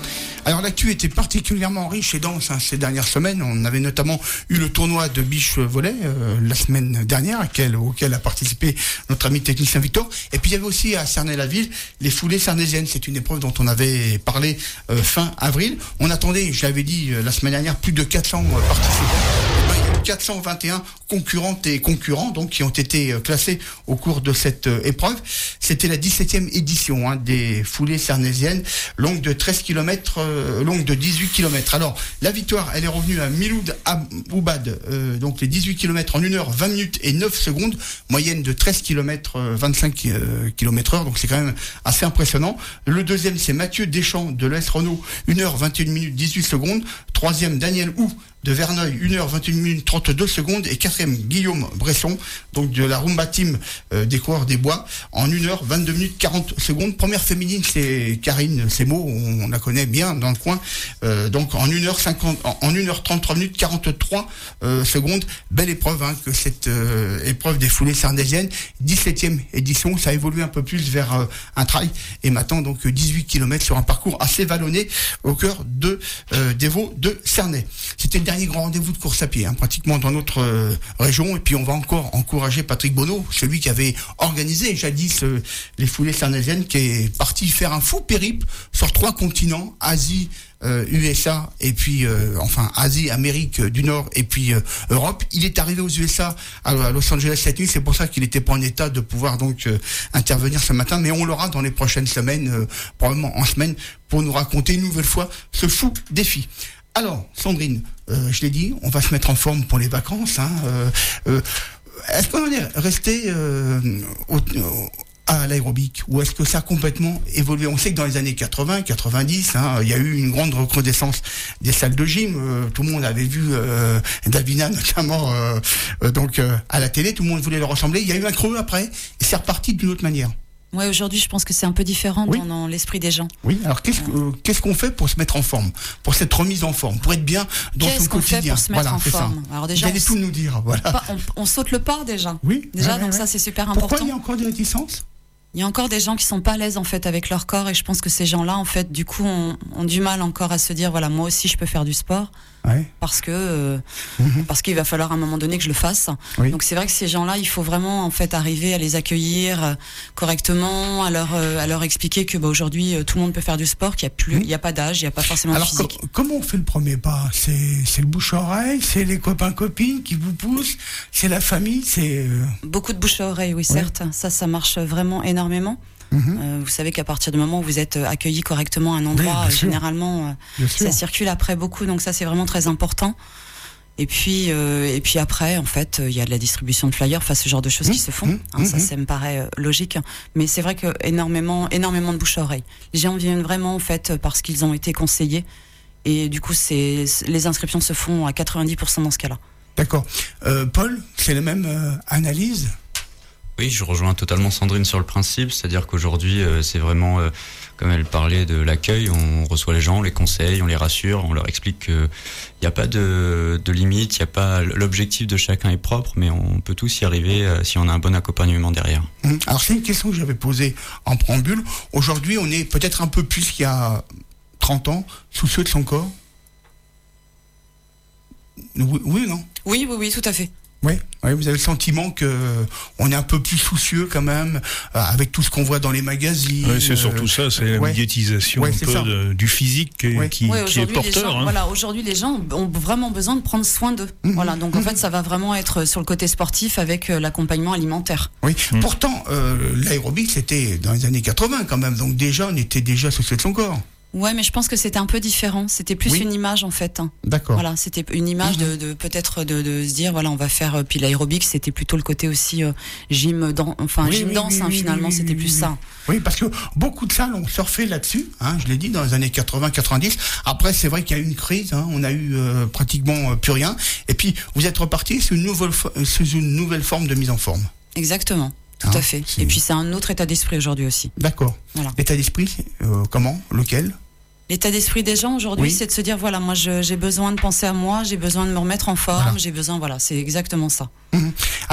Alors l'actu était particulièrement riche et dense hein, ces dernières semaines. On avait notamment eu le tournoi de beach volley euh, la semaine dernière, auquel, auquel a participé notre ami technicien Victor. Et puis il y avait aussi à Cernay-la-Ville les foulées cernaysiennes. C'est une épreuve dont on avait parlé euh, fin avril. On attendait, je l'avais dit euh, la semaine dernière, plus de quatre cents euh, participants. Et ben, il y a eu quatre cent vingt et un concurrentes et concurrents donc qui ont été euh, classés au cours de cette euh, épreuve. C'était la dix-septième édition hein, des foulées cernaysiennes, longue de treize kilomètres, euh, longue de dix-huit kilomètres. Alors la victoire, elle est revenue à Miloud Aboubad, euh, donc les dix-huit kilomètres en une heure vingt minutes et neuf secondes, moyenne de treize kilomètres euh, vingt-cinq kilomètres heure, donc c'est quand même assez impressionnant. Le deuxième, c'est Mathieu Deschamps de l'E S Renault, une heure vingt et une minutes dix-huit secondes. Troisième, Daniel Hou de Verneuil, une heure vingt et une minutes trente-deux secondes. Et quatrième, Guillaume Bresson, donc de la Rumba Team euh, des coureurs des bois, en une heure vingt-deux minutes quarante secondes. Première féminine, c'est Karine Semo, on, on la connaît bien dans le coin, euh, donc en une heure cinquante, en, en une heure trente-trois minutes quarante-trois euh, secondes. Belle épreuve hein, que cette euh, épreuve des foulées cernaysiennes, dix-septième édition, ça a évolué un peu plus vers euh, un trail, et maintenant donc dix-huit kilomètres sur un parcours assez vallonné au cœur de euh, des Vaux de Cernay. C'était le dernier grand rendez-vous de course à pied, hein, pratiquement dans notre euh, région. Et puis on va encore encourager Patrick Bonneau, celui qui avait organisé jadis euh, les foulées cernaysiennes, qui est parti faire un fou périple sur trois continents, Asie, euh, U S A et puis euh, enfin Asie, Amérique du Nord et puis euh, Europe. Il est arrivé aux U S A à, à Los Angeles cette nuit. C'est pour ça qu'il n'était pas en état de pouvoir donc euh, intervenir ce matin, mais on l'aura dans les prochaines semaines, euh, probablement en semaine, pour nous raconter une nouvelle fois ce fou défi. Alors, Sandrine, euh, je l'ai dit, on va se mettre en forme pour les vacances. Hein, euh, euh, est-ce qu'on est resté euh, au, au, à l'aérobic ou est-ce que ça a complètement évolué? On sait que dans les années quatre-vingts, quatre-vingt-dix, hein, il y a eu une grande recrudescence des salles de gym. Euh, tout le monde avait vu euh, Davina notamment euh, euh, donc euh, à la télé. Tout le monde voulait le ressembler. Il y a eu un creux après et c'est reparti d'une autre manière. Ouais, aujourd'hui, je pense que c'est un peu différent oui. dans, dans l'esprit des gens. Oui. Alors, qu'est-ce, euh, qu'est-ce qu'on fait pour se mettre en forme, pour cette remise en forme, pour être bien dans qu'est-ce son quotidien? Qu'est-ce qu'on fait pour se mettre voilà, en forme? Ça. Alors déjà, vous allez on, tout nous dire. Voilà. Pas, on, on saute le pas déjà. Oui. Déjà, ouais, donc ouais. ça, c'est super important. Pourquoi il y a encore des réticences? Il y a encore des gens qui sont pas à l'aise en fait avec leur corps et je pense que ces gens-là en fait du coup ont, ont du mal encore à se dire voilà moi aussi je peux faire du sport ouais. parce que euh, mm-hmm. parce qu'il va falloir à un moment donné que je le fasse. Oui. Donc c'est vrai que ces gens-là il faut vraiment en fait arriver à les accueillir euh, correctement, à leur euh, à leur expliquer que bah, aujourd'hui euh, tout le monde peut faire du sport, qu'il y a plus, il mm. y a pas d'âge, il y a pas forcément Alors, de physique. Com- comment on fait le premier pas? C'est c'est le bouche à oreille, c'est les copains copines qui vous poussent, c'est la famille, c'est euh... beaucoup de bouche à oreille, oui certes, ouais. ça ça marche vraiment énormément. Mmh. Euh, vous savez qu'à partir du moment où vous êtes accueilli correctement à un endroit, oui, généralement, euh, ça circule après beaucoup, donc ça c'est vraiment très important. Et puis, euh, et puis après, en fait, il y a de la distribution de flyers, enfin ce genre de choses mmh. qui se font. Mmh. Hein, mmh. Ça, ça me paraît euh, logique. Mais c'est vrai que énormément, énormément de bouche à oreille. Les gens viennent vraiment en fait parce qu'ils ont été conseillés. Et du coup, c'est les inscriptions se font à quatre-vingt-dix pour cent dans ce cas-là. D'accord. Euh, Paul, c'est la même euh, analyse? Oui, je rejoins totalement Sandrine sur le principe, c'est-à-dire qu'aujourd'hui, euh, c'est vraiment, euh, comme elle parlait de l'accueil, on reçoit les gens, on les conseille, on les rassure, on leur explique qu'il n'y a pas de, de limite, il y a pas, l'objectif de chacun est propre, mais on peut tous y arriver euh, si on a un bon accompagnement derrière. Mmh. Alors c'est une question que j'avais posée en préambule. Aujourd'hui, on est peut-être un peu plus qu'il y a trente ans, soucieux de son corps. Oui, oui non? Oui, oui, oui, tout à fait. Oui, oui, vous avez le sentiment que on est un peu plus soucieux quand même euh, avec tout ce qu'on voit dans les magazines. Oui, c'est surtout ça, c'est la ouais. médiatisation ouais, un peu de, du physique qui, ouais. qui, ouais, qui est porteur. Gens, hein. Voilà, aujourd'hui, les gens ont vraiment besoin de prendre soin d'eux. Mmh. Voilà, donc en mmh. fait, ça va vraiment être sur le côté sportif avec euh, l'accompagnement alimentaire. Oui. Mmh. Pourtant, euh, l'aérobic c'était dans les années quatre-vingts quand même, donc déjà on était déjà soucieux de son corps. Ouais, mais je pense que c'était un peu différent. C'était plus oui. une image en fait. Hein. D'accord. Voilà, c'était une image mmh. de, de peut-être de, de se dire voilà, on va faire. Euh, puis l'aérobic, c'était plutôt le côté aussi euh, gym, dan- enfin oui, gym oui, danse. Oui, hein, oui, finalement, oui, c'était oui, plus oui. ça. Oui, parce que beaucoup de salles ont surfé là-dessus. Hein, je l'ai dit dans les années quatre-vingts quatre-vingt-dix. Après, c'est vrai qu'il y a eu une crise. Hein, on a eu euh, pratiquement euh, plus rien. Et puis, vous êtes reparti sur une nouvelle, fo- sur une nouvelle forme de mise en forme. Exactement. Tout hein, à fait. C'est... Et puis, c'est un autre état d'esprit aujourd'hui aussi. D'accord. Voilà. L'état d'esprit, euh, comment? Lequel? L'état d'esprit des gens aujourd'hui, oui. c'est de se dire voilà, moi je, j'ai besoin de penser à moi, j'ai besoin de me remettre en forme, voilà. j'ai besoin, voilà, c'est exactement ça. Mmh. Alors,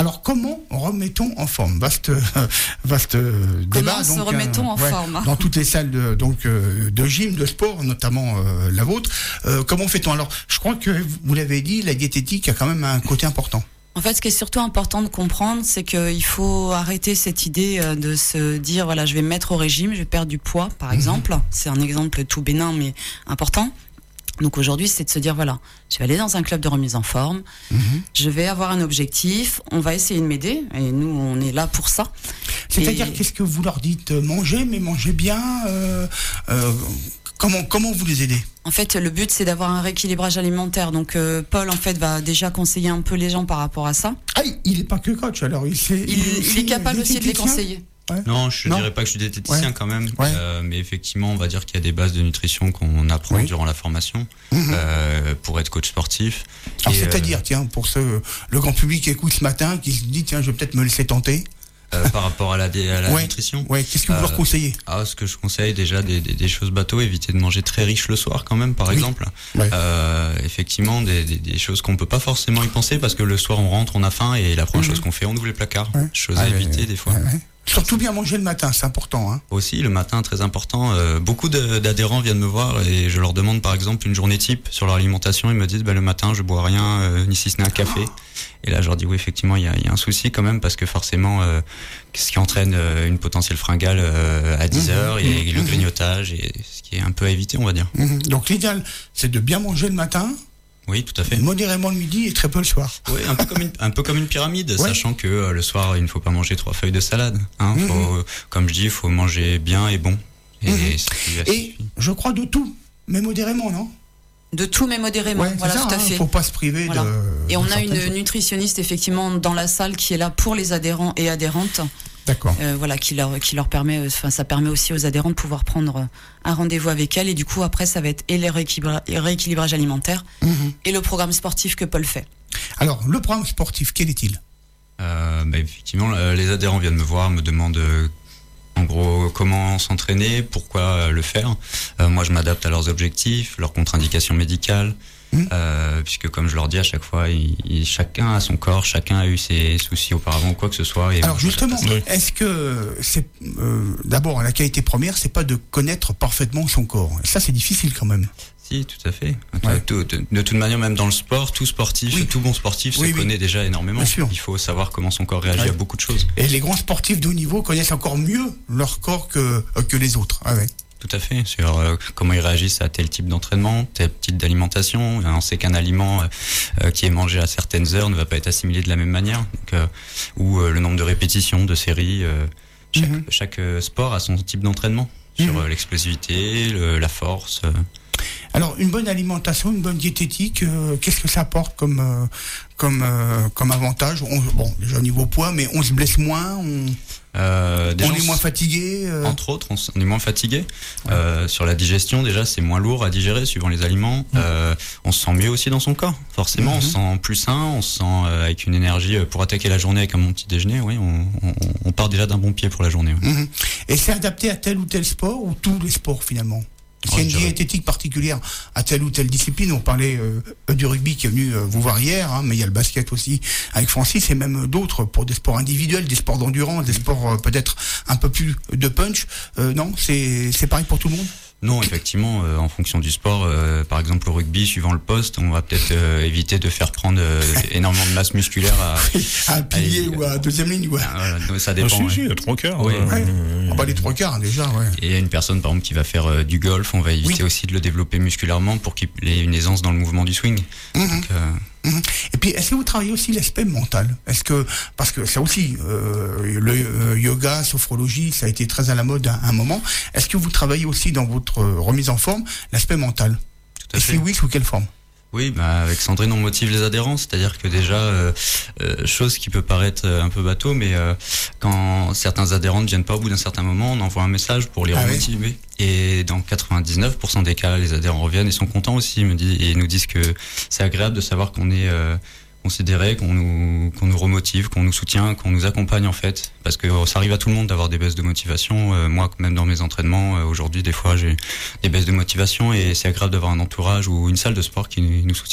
Alors comment remettons en forme? Vaste, euh, vaste euh, débat. Comment se donc, remettons euh, en ouais, forme? Dans toutes les salles de, donc, euh, de gym, de sport, notamment euh, la vôtre. Euh, comment fait-on? Alors, je crois que vous l'avez dit, la diététique a quand même un côté important. En fait, ce qui est surtout important de comprendre, c'est qu'il faut arrêter cette idée euh, de se dire, voilà, je vais me mettre au régime, je vais perdre du poids, par Mhm. exemple. C'est un exemple tout bénin, mais important. Donc aujourd'hui, c'est de se dire, voilà, je vais aller dans un club de remise en forme, Mhm. je vais avoir un objectif, on va essayer de m'aider, et nous, on est là pour ça. C'est-à-dire, Et- qu'est-ce que vous leur dites? Manger, mais manger bien euh, euh, comment, comment vous les aidez? En fait, le but, c'est d'avoir un rééquilibrage alimentaire. Donc, euh, Paul, en fait, va déjà conseiller un peu les gens par rapport à ça. Ah, il n'est pas que coach, alors il, sait, Il, est il aussi est capable aussi de les diététicien? conseiller. Ouais. Non, je Non. dirais pas que je suis diététicien Ouais. quand même, Ouais. euh, mais effectivement, on va dire qu'il y a des bases de nutrition qu'on apprend Oui. durant la formation Mhm. euh, pour être coach sportif. Alors, Et, c'est-à-dire, euh, tiens, pour ceux, le grand public qui écoute ce matin, qui se dit, tiens, je vais peut-être me laisser tenter. euh, par rapport à la, dé- à la Ouais. nutrition. Ouais, qu'est-ce que vous leur Euh, conseillez? Ah, ce que je conseille déjà des, des, des choses bateau, éviter de manger très riche le soir quand même, par Oui. exemple. Ouais. Euh, effectivement, des, des, des choses qu'on peut pas forcément y penser parce que le soir on rentre, on a faim et la première Mhm. chose qu'on fait, on ouvre les placards. Ouais. Chose Ah, à ouais, éviter ouais. des fois. Ouais, ouais. Surtout bien manger le matin, c'est important. Hein. Aussi, le matin, très important. Euh, beaucoup de- d'adhérents viennent me voir et je leur demande par exemple une journée type sur leur alimentation. Ils me disent bah, le matin, je bois rien, euh, ni si ce n'est un café. Et là, je leur dis oui, effectivement, il y a, il y a un souci quand même parce que forcément, euh, ce qui entraîne euh, une potentielle fringale euh, à dix Mhm, heures et, mhm, le mhm. grignotage, et ce qui est un peu à éviter, on va dire. Mhm. Donc l'idéal, c'est de bien manger le matin, Oui, tout à fait. modérément le midi et très peu le soir. Oui, un peu comme une, un peu comme une pyramide, Ouais. sachant que euh, le soir, il ne faut pas manger trois feuilles de salade. Hein, Mhm. faut, comme je dis, il faut manger bien et bon. Et, Mhm. c'est- Et je crois de tout, mais modérément, non? De tout, mais modérément. Ouais, c'est voilà, ça, tout à hein, fait. faut pas se priver Voilà. de. Et de on a certaines une choses. nutritionniste effectivement dans la salle qui est là pour les adhérents et adhérentes. D'accord. Euh, voilà, qui leur, qui leur permet, enfin, ça permet aussi aux adhérents de pouvoir prendre un rendez-vous avec elle. Et du coup, après, ça va être et le rééquilibra- et rééquilibrage alimentaire Mhm. et le programme sportif que Paul fait. Alors, le programme sportif, quel est-il? Euh, bah, effectivement, euh, les adhérents viennent me voir, me demandent euh, en gros comment s'entraîner, pourquoi euh, le faire. Euh, moi, je m'adapte à leurs objectifs, leurs contre-indications médicales, Mhm. euh, puisque comme je leur dis à chaque fois, il- il- chacun a son corps, chacun a eu ses soucis auparavant ou quoi que ce soit. Et Alors moi, justement, je m'adapte à ça. est-ce que c'est euh, d'abord la qualité première, c'est pas de connaître parfaitement son corps. Ça, c'est difficile quand même. Si, tout à fait. Ouais. Tout- de, de toute manière, même dans le sport, tout sportif, Oui. tout bon sportif Oui, se oui. connaît déjà énormément. Bien sûr. Il faut savoir comment son corps réagit Ouais. à beaucoup de choses. Et les grands sportifs de haut niveau connaissent encore mieux leur corps que euh, que les autres. Ah ouais. Tout à fait, sur euh, comment ils réagissent à tel type d'entraînement, tel type d'alimentation. On sait qu'un aliment euh, euh, qui est mangé à certaines heures ne va pas être assimilé de la même manière. Donc, euh, ou euh, le nombre de répétitions, de séries. euh, chaque Mhm. chaque euh, sport a son type d'entraînement sur Mhm. euh, l'explosivité, le- la force. euh. Alors, une bonne alimentation, une bonne diététique, euh, qu'est-ce que ça apporte comme euh, comme euh, comme avantage? On, bon, déjà au niveau poids, mais on se blesse moins, on, Euh, déjà, on est s- moins fatigué. euh, Entre autres, on, s- on est moins fatigué. Euh, sur la digestion, déjà, c'est moins lourd à digérer suivant les aliments. Euh, on se sent mieux aussi dans son corps. Forcément, on se sent plus sain, on se sent euh, avec une énergie euh, pour attaquer la journée avec un bon petit déjeuner. Oui, on, on, on part déjà d'un bon pied pour la journée. oui. Mhm. Et c'est adapté à tel ou tel sport ou tous les sports finalement? Est-ce qu'il y a Ouais, une je dirais- diététique particulière à telle ou telle discipline? On parlait euh, du rugby qui est venu euh, vous voir hier, hein, mais il y a le basket aussi avec Francis et même d'autres pour des sports individuels, des sports d'endurance, des sports euh, peut-être un peu plus de punch. Euh, non, c'est c'est pareil pour tout le monde? Non, effectivement, euh, en fonction du sport, euh, par exemple au rugby, suivant le poste, on va peut-être euh, éviter de faire prendre euh, énormément de masse musculaire à, À un pilier Ah, ou à deuxième ligne, ouais. à- voilà, donc ça Ah, dépend. si, ouais. si, à trois quarts. Oui. euh, Ouais. euh, On va les trois quarts déjà, ouais. Et il y a une personne, par exemple, qui va faire euh, du golf, on va éviter Oui. aussi de le développer musculairement pour qu'il ait une aisance dans le mouvement du swing. Mhm. Donc, euh, Mhm. Et puis, est-ce que vous travaillez aussi l'aspect mental? Est-ce que, parce que ça aussi, euh, le euh, yoga, sophrologie, ça a été très à la mode à un moment. Est-ce que vous travaillez aussi dans votre euh, remise en forme l'aspect mental? tout à Et fait. si oui, sous quelle forme? Oui, bah avec Sandrine, on motive les adhérents, c'est-à-dire que déjà, euh, euh, chose qui peut paraître euh, un peu bateau, mais euh, quand certains adhérents ne viennent pas au bout d'un certain moment, on envoie un message pour les Ah ouais. remotiver. Et dans quatre-vingt-dix-neuf pour cent des cas, les adhérents reviennent et sont contents aussi, me dit, et nous disent que c'est agréable de savoir qu'on est euh, considéré, qu'on nous, qu'on nous remotive, qu'on nous soutient, qu'on nous accompagne en fait, parce que ça arrive à tout le monde d'avoir des baisses de motivation. Euh, moi, même dans mes entraînements, euh, aujourd'hui, des fois, j'ai des baisses de motivation et c'est agréable d'avoir un entourage ou une salle de sport qui nous soutient. Ouais.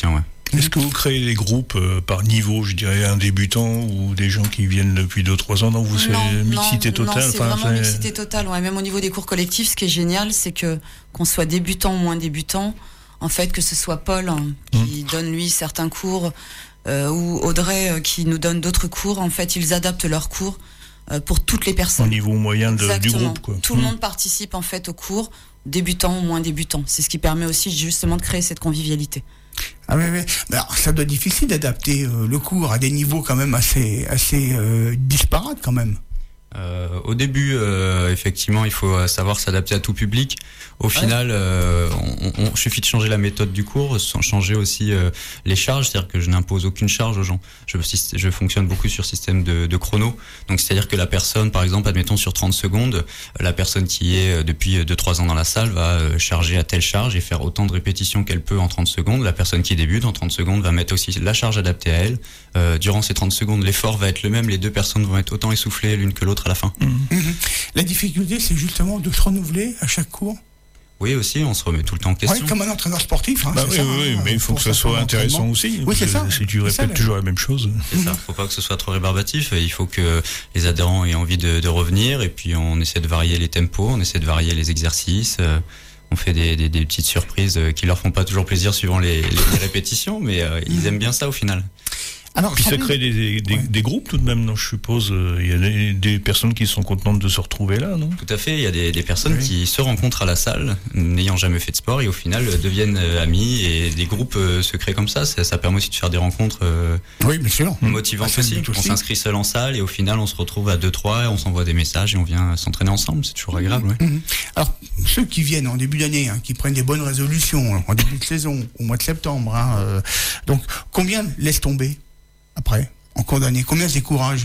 Est-ce que vous créez des groupes euh, par niveau, je dirais, un débutant ou des gens qui viennent depuis deux trois ans? Non, vous, c'est Non, mixité non, totale. non, c'est enfin, vraiment c'est- mixité totale. Ouais. Même au niveau des cours collectifs, ce qui est génial, c'est que qu'on soit débutant ou moins débutant, en fait, que ce soit Paul hein, qui donne lui certains cours euh, ou Audrey euh, qui nous donne d'autres cours, en fait, ils adaptent leurs cours euh, pour toutes les personnes. Au niveau moyen de- du Exactement. groupe, quoi. Tout le monde participe en fait au cours, débutant ou moins débutant. C'est ce qui permet aussi justement de créer cette convivialité. Ah ouais, ouais. Mais alors, ça doit être difficile d'adapter euh, le cours à des niveaux quand même assez, assez euh, disparates quand même. Euh, au début, euh, effectivement, il faut savoir s'adapter à tout public. Au final, euh, on, on, suffit de changer la méthode du cours, sans changer aussi euh, les charges, c'est-à-dire que je n'impose aucune charge aux gens. Je, je fonctionne beaucoup sur système de, de chrono. Donc, c'est-à-dire que la personne, par exemple, admettons sur trente secondes, la personne qui est depuis deux trois ans dans la salle va charger à telle charge et faire autant de répétitions qu'elle peut en trente secondes. La personne qui débute en trente secondes va mettre aussi la charge adaptée à elle. Euh, durant ces trente secondes, l'effort va être le même. Les deux personnes vont être autant essoufflées l'une que l'autre à la fin. Mmh. La difficulté, c'est justement de se renouveler à chaque cours. Oui, aussi, on se remet tout le temps en question. Ouais, comme un entraîneur sportif. Hein, Bah c'est oui, ça, oui, hein, mais il faut pour que ça faire soit un intéressant entraînement. aussi. Oui, c'est ça. Si tu C'est répètes ça, le- toujours la même chose. C'est ça, faut pas que ce soit trop rébarbatif. Il faut que les adhérents aient envie de, de revenir. Et puis on essaie de varier les tempos, on essaie de varier les exercices. euh, On fait des, des, des petites surprises euh, qui leur font pas toujours plaisir suivant les, les, les répétitions, mais euh, ils aiment bien ça au final. Alors, Puis ça Sandrine- crée des, des, des groupes tout de même, non, je suppose. euh, Il y a des, des personnes qui sont contentes de se retrouver là, non? Tout à fait, il y a des, des personnes qui se rencontrent à la salle, n'ayant jamais fait de sport, et au final euh, deviennent euh, amis, et des groupes euh, se créent comme ça. ça. Ça permet aussi de faire des rencontres euh, Oui, bien sûr. motivantes Ah, c'est le aussi. but aussi. On s'inscrit seul en salle, et au final on se retrouve à deux trois, et on s'envoie des messages, et on vient s'entraîner ensemble. C'est toujours agréable. Ouais. Mhm. Alors, ceux qui viennent en début d'année, hein, qui prennent des bonnes résolutions hein, en début de saison, au mois de septembre, hein, euh, donc combien laissent tomber après, en cours d'année? Combien se découragent?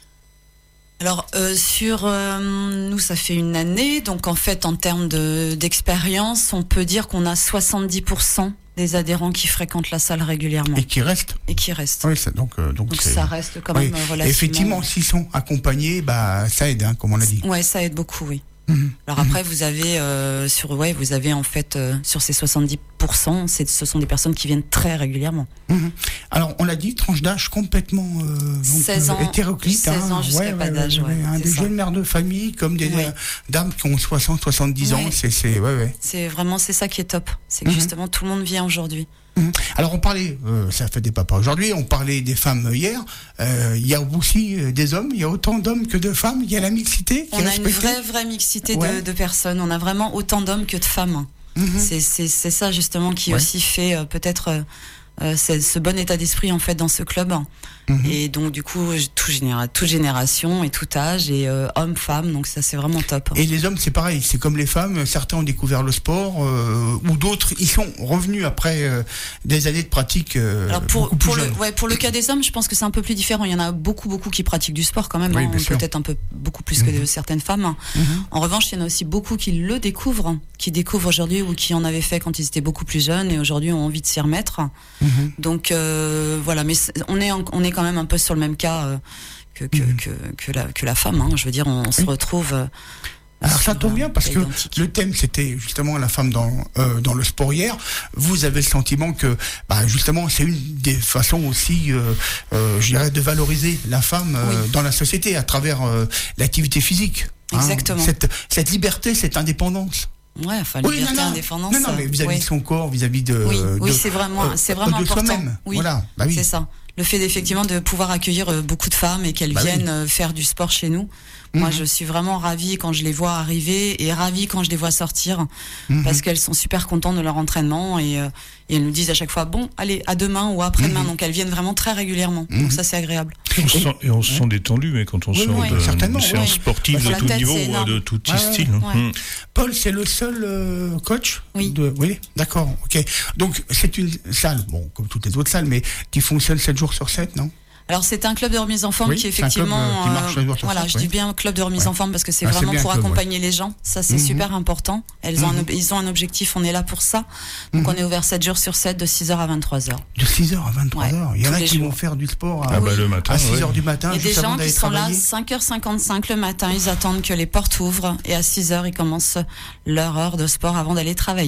Alors euh, sur euh, nous ça fait une année, donc en fait en termes de d'expérience, on peut dire qu'on a soixante-dix pour cent des adhérents qui fréquentent la salle régulièrement. Et qui restent? Et qui restent. Oui, ça, donc, euh, donc, Donc c'est- ça reste quand Oui. même euh, relativement. Effectivement, s'ils sont accompagnés, bah, ça aide, hein, comme on l'a dit. Ouais, ça aide beaucoup, oui. Mhm. Alors après, vous avez euh, sur ouais, vous avez en fait euh, sur ces soixante-dix pour cent, c'est ce sont des personnes qui viennent très régulièrement. Mhm. Alors, on l'a dit, tranche d'âge complètement euh, donc, seize ans, euh, hétéroclite. seize ans jusqu'à pas d'âge, ouais, hein, c'est des ça. jeunes mères de famille, comme des Ouais. euh, dames qui ont soixante, soixante-dix ans. Ouais. C'est, c'est, ouais, ouais. C'est vraiment c'est ça qui est top, c'est que Mhm. justement tout le monde vient aujourd'hui. Mhm. Alors on parlait, euh, ça fait des papas aujourd'hui, on parlait des femmes hier, euh, il y a aussi euh, des hommes, il y a autant d'hommes que de femmes, il y a la mixité qui On est a une respectée. vraie vraie mixité Ouais. de, de personnes, on a vraiment autant d'hommes que de femmes. Mhm. C'est c'est c'est ça justement qui Ouais. aussi fait euh, peut-être euh, euh, c'est ce bon état d'esprit en fait dans ce club. Mhm. Et donc du coup tout généra toute génération et tout âge et euh, hommes femmes, donc ça c'est vraiment top. Et les hommes, c'est pareil, c'est comme les femmes, certains ont découvert le sport, euh, ou d'autres, ils sont revenus après euh, des années de pratique euh, Alors pour, beaucoup plus pour, le, jeunes. ouais, pour le cas des hommes, je pense que c'est un peu plus différent. Il y en a beaucoup, beaucoup qui pratiquent du sport quand même, Oui, hein, bien sûr. peut-être un peu beaucoup plus que de certaines femmes. Mhm. En revanche, il y en a aussi beaucoup qui le découvrent, qui découvrent aujourd'hui ou qui en avaient fait quand ils étaient beaucoup plus jeunes et aujourd'hui ont envie de s'y remettre. Mhm. Donc euh, voilà, mais c'est- on est, en- on est quand même un peu sur le même cas euh, que, que, Mhm. que, que, la, que la femme. Hein. Je veux dire, on se Oui. retrouve. euh, Alors ça sur, tombe euh, bien parce que identique. le thème c'était justement la femme dans euh, dans le sport hier. Vous avez le sentiment que bah, justement c'est une des façons aussi, euh, euh, je dirais, de valoriser la femme euh, Oui. dans la société à travers euh, l'activité physique. hein. Exactement. Cette, cette liberté, cette indépendance. Ouais, enfin, Oui, liberté, non, non. indépendance. Non, non, mais vis-à-vis ouais. de son corps, vis-à-vis de. Oui, de- oui, c'est vraiment, euh, c'est vraiment de important. soi-même. Oui, Voilà, bah oui. c'est ça. Le fait effectivement de pouvoir accueillir euh, beaucoup de femmes et qu'elles Bah oui. viennent euh, faire du sport chez nous. Moi, Mhm. je suis vraiment ravie quand je les vois arriver et ravie quand je les vois sortir Mhm. parce qu'elles sont super contentes de leur entraînement et, euh, et elles nous disent à chaque fois bon, allez, à demain ou après-demain. Mhm. Donc elles viennent vraiment très régulièrement. Mhm. Donc ça, c'est agréable. Et on se sent, et on se sent détendu, mais quand on Oui, sort oui, de, certainement, de séances oui. sportives Pour de la tout tête, niveau, c'est ou énorme. de tout Ouais, style. ouais. Mm. Paul, c'est le seul euh, coach Oui. de... Oui, d'accord, ok. Donc, c'est une salle, bon, comme toutes les autres salles, mais qui fonctionne sept jours sur sept, non? Alors c'est un club de remise en forme Oui, qui c'est un club, effectivement, euh, qui marche sept jours sur voilà, sept, je oui. dis bien club de remise Ouais. en forme parce que c'est Ah, c'est vraiment bien pour un club, accompagner les gens. Ça c'est Mhm. super important. Elles ont Mhm. un, ils ont un objectif, on est là pour ça. Donc Mhm. on est ouvert sept jours sur sept de six heures à vingt-trois heures. De six heures à vingt-trois Ouais, heures. Il y en tous a les qui jours. vont faire du sport à, Ah bah le matin, à six heures ouais. du matin, Il y a des juste avant gens qui d'aller sont là travailler. cinq heures cinquante-cinq le matin, ils attendent que les portes ouvrent et à six heures ils commencent leur heure de sport avant d'aller travailler.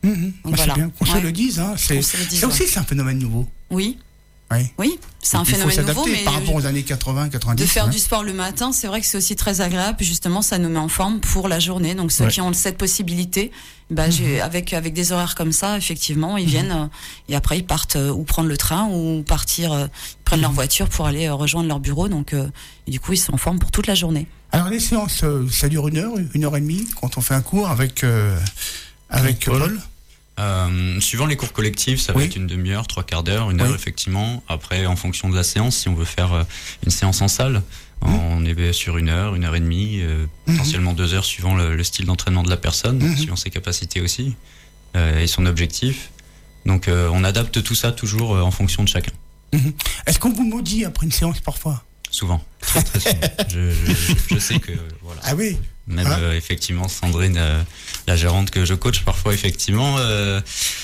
Mmh, Donc, bah, voilà. C'est bien qu'on Ouais. se le dise. Hein. C'est, Qu'on se le dise, c'est aussi ouais. c'est un phénomène nouveau. Oui. Oui. Oui, c'est un Il faut phénomène s'adapter nouveau, mais par rapport aux années quatre-vingts quatre-vingt-dix. de faire hein. du sport le matin, c'est vrai que c'est aussi très agréable. Puis justement, ça nous met en forme pour la journée. Donc ceux Ouais. qui ont cette possibilité, bah, j'ai, avec avec des horaires comme ça, effectivement, ils viennent euh, et après ils partent euh, ou prendre le train ou partir, euh, ils prennent leur voiture pour aller euh, rejoindre leur bureau. Donc euh, et du coup, ils sont en forme pour toute la journée. Alors les séances, euh, ça dure une heure, une heure et demie quand on fait un cours avec euh, avec Paul. Paul. Euh, suivant les cours collectifs, ça va Oui. être une demi-heure, trois quarts d'heure, une heure Oui. effectivement. Après, en fonction de la séance, si on veut faire euh, une séance en salle, on est sur une heure, une heure et demie, euh, Mhm. potentiellement deux heures suivant le, le style d'entraînement de la personne, Mhm. suivant ses capacités aussi euh, et son objectif. Donc, euh, on adapte tout ça toujours euh, en fonction de chacun. Mhm. Est-ce qu'on vous maudit après une séance parfois? Souvent, très très souvent. je, je, je sais que voilà. Ah oui. Même Ah. euh, effectivement, Sandrine, euh, la gérante que je coach, parfois effectivement, euh,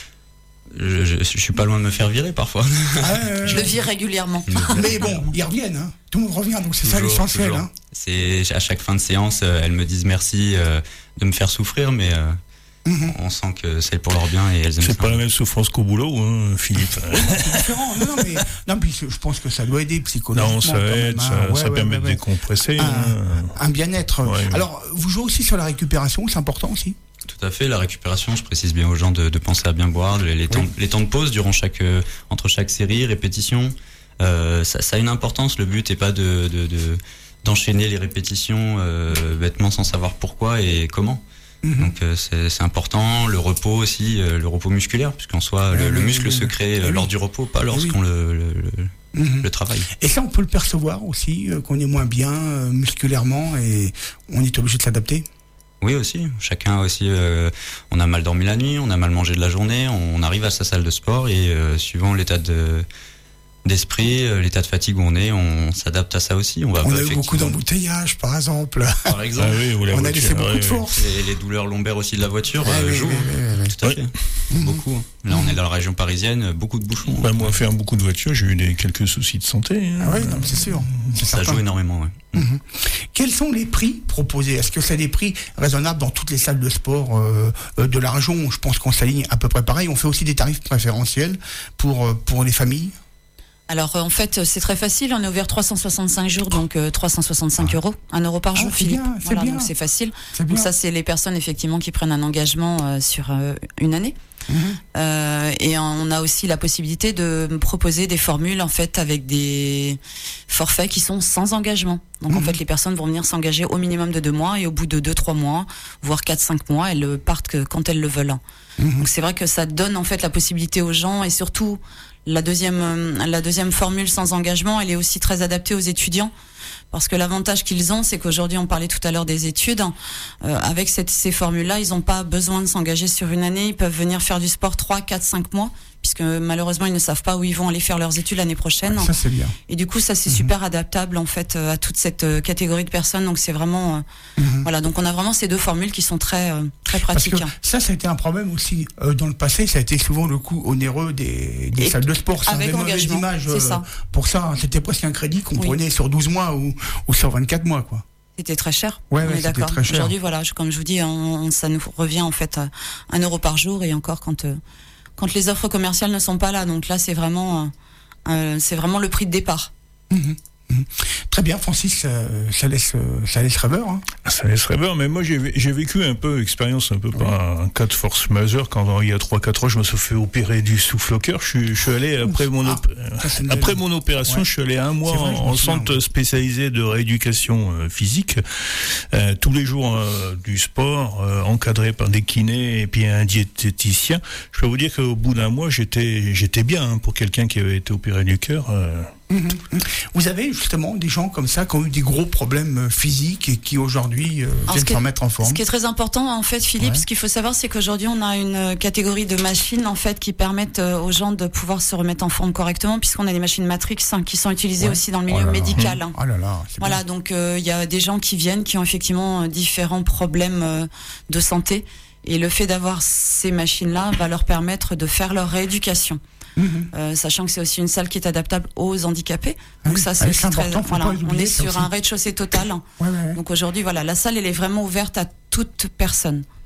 je, je, je suis pas loin de me faire virer parfois. Ah, euh, Je le vis régulièrement. Mais bon, ils reviennent. Hein. Tout le monde revient, donc c'est ça Toujours, l'essentiel. toujours. Hein. C'est à chaque fin de séance, euh, elles me disent merci euh, de me faire souffrir, mais euh, Mhm. on sent que c'est pour leur bien et elles aiment C'est ça. pas la même souffrance qu'au boulot, hein, Philippe. C'est différent. Non, non, mais, non, puis je pense que ça doit aider psychologiquement. Non, ça quand même, aide, hein. ça, Ouais, ça ouais, permet ouais, de ouais. décompresser. Un, hein. un bien-être. Ouais, ouais. Alors, vous jouez aussi sur la récupération, c'est important aussi. Tout à fait, la récupération, je précise bien aux gens de, de penser à bien boire, les, les, temps, les temps de pause durant chaque, euh, entre chaque série, répétition, euh, ça, ça a une importance. Le but n'est pas de, de, de d'enchaîner les répétitions euh, bêtement sans savoir pourquoi et comment. Mhm. Donc euh, c'est, c'est important. Le repos aussi, euh, le repos musculaire, puisqu'en soi, le, Euh, le oui, muscle oui, se oui. crée Eh euh, oui. lors du repos, pas Eh lorsqu'on oui. le, le, le, Mhm. le travaille. Et ça, on peut le percevoir aussi, euh, qu'on est moins bien euh, musculairement et on est obligé de s'adapter. Oui aussi, chacun aussi, euh, on a mal dormi la nuit, on a mal mangé de la journée, on arrive à sa salle de sport et euh, suivant l'état de d'esprit, euh, l'état de fatigue où on est, on s'adapte à ça aussi. On va On pas a eu beaucoup effectivement- d'embouteillages, par exemple. par exemple. Ah oui, ou la On a voiture, laissé beaucoup ouais, de ouais. force. Les, les douleurs lombaires aussi de la voiture Ah euh, oui, jouent. oui, oui, oui, oui. Tout à Oui. fait. Beaucoup. hein. Là, on est dans la région parisienne, beaucoup de bouchons. Bah, moi, faire beaucoup de voitures, j'ai eu des, quelques soucis de santé. hein. Ah oui, non, mais c'est sûr. C'est Ça certain. joue énormément, ouais. Mhm. Quels sont les prix proposés? Est-ce que c'est des prix raisonnables dans toutes les salles de sport euh, euh, de la région? Je pense qu'on s'aligne à peu près pareil. On fait aussi des tarifs préférentiels pour, euh, pour les familles. Alors euh, en fait, c'est très facile. On est ouvert trois cent soixante-cinq jours, donc euh, trois cent soixante-cinq euros, un euro par Ah, jour, c'est Philippe. bien, c'est Voilà, bien. donc c'est facile. C'est Donc bien. ça, c'est les personnes effectivement qui prennent un engagement euh, sur euh, une année. Mhm. Euh, et on a aussi la possibilité de proposer des formules en fait avec des forfaits qui sont sans engagement. Donc en Mhm. fait, les personnes vont venir s'engager au minimum de deux mois et au bout de deux, trois mois, voire quatre, cinq mois, elles partent que quand elles le veulent. Mhm. Donc c'est vrai que ça donne en fait la possibilité aux gens et surtout la deuxième euh, la deuxième formule sans engagement, elle est aussi très adaptée aux étudiants. Parce que l'avantage qu'ils ont, c'est qu'aujourd'hui, on parlait tout à l'heure des études, euh, avec cette, ces formules-là, ils n'ont pas besoin de s'engager sur une année, ils peuvent venir faire du sport trois, quatre, cinq mois, puisque malheureusement, ils ne savent pas où ils vont aller faire leurs études l'année prochaine. Ça, c'est bien. Et du coup, ça, c'est Mhm. super adaptable, en fait, euh, à toute cette euh, catégorie de personnes. Donc, c'est vraiment, euh, Mhm. voilà. Donc, on a vraiment ces deux formules qui sont très, euh, très Parce que pratiques. hein. ça, ça a été un problème aussi euh, dans le passé. Ça a été souvent le coût onéreux des, des Et salles de sport. Ça avec avait mauvaise engagement, image, c'est euh, ça. Pour ça, c'était presque un crédit qu'on Oui. prenait sur douze mois ou, ou sur vingt-quatre mois, quoi. C'était très cher. Ouais, on ouais, est c'était d'accord. très cher. Aujourd'hui, voilà, je- comme je vous dis, on, on- ça nous revient en fait à un euro par jour et encore quand euh, quand les offres commerciales ne sont pas là. Donc là, c'est vraiment euh, euh, c'est vraiment le prix de départ. Mhm. Mhm. Très bien, Francis, euh, ça laisse, euh, ça laisse rêveur. Hein. Ça laisse rêveur, mais moi j'ai j'ai vécu un peu, expérience un peu par un cas de force majeure quand il y a trois quatre ans je me suis fait opérer du souffle au cœur. Je suis, je suis allé après mon, Ah, op- ça, c'est une après belle- mon opération, Ouais. je suis allé un mois C'est vrai, je en, me en souviens, centre ouais. spécialisé de rééducation euh, physique. Euh, tous les jours euh, du sport, euh, encadré par des kinés et puis un diététicien. Je peux vous dire qu'au bout d'un mois, j'étais j'étais bien hein, pour quelqu'un qui avait été opéré du cœur. euh, Mhm, mhm. Vous avez justement des gens comme ça qui ont eu des gros problèmes euh, physiques et qui aujourd'hui euh, Alors, ce viennent qui se est- remettre en forme. Ce qui est très important, en fait, Philippe, Ouais. ce qu'il faut savoir, c'est qu'aujourd'hui, on a une euh, catégorie de machines, en fait, qui permettent euh, aux gens de pouvoir se remettre en forme correctement, puisqu'on a des machines Matrix hein, qui sont utilisées Ouais. aussi dans le Oh milieu là là. médical. hein. Oh là là, c'est Voilà, bien. donc euh, il y a des gens qui viennent, qui ont effectivement euh, différents problèmes euh, de santé. Et le fait d'avoir ces machines-là va leur permettre de faire leur rééducation. Mhm. Euh, sachant que c'est aussi une salle qui est adaptable aux handicapés. Ah Donc oui. ça, Ah c'est oui, aussi c'est très... important, faut Voilà, pas les on oublier, est ça sur aussi. un rez-de-chaussée total. Ouais, ouais, ouais. Donc aujourd'hui, voilà, la salle, elle est vraiment ouverte à toute personne.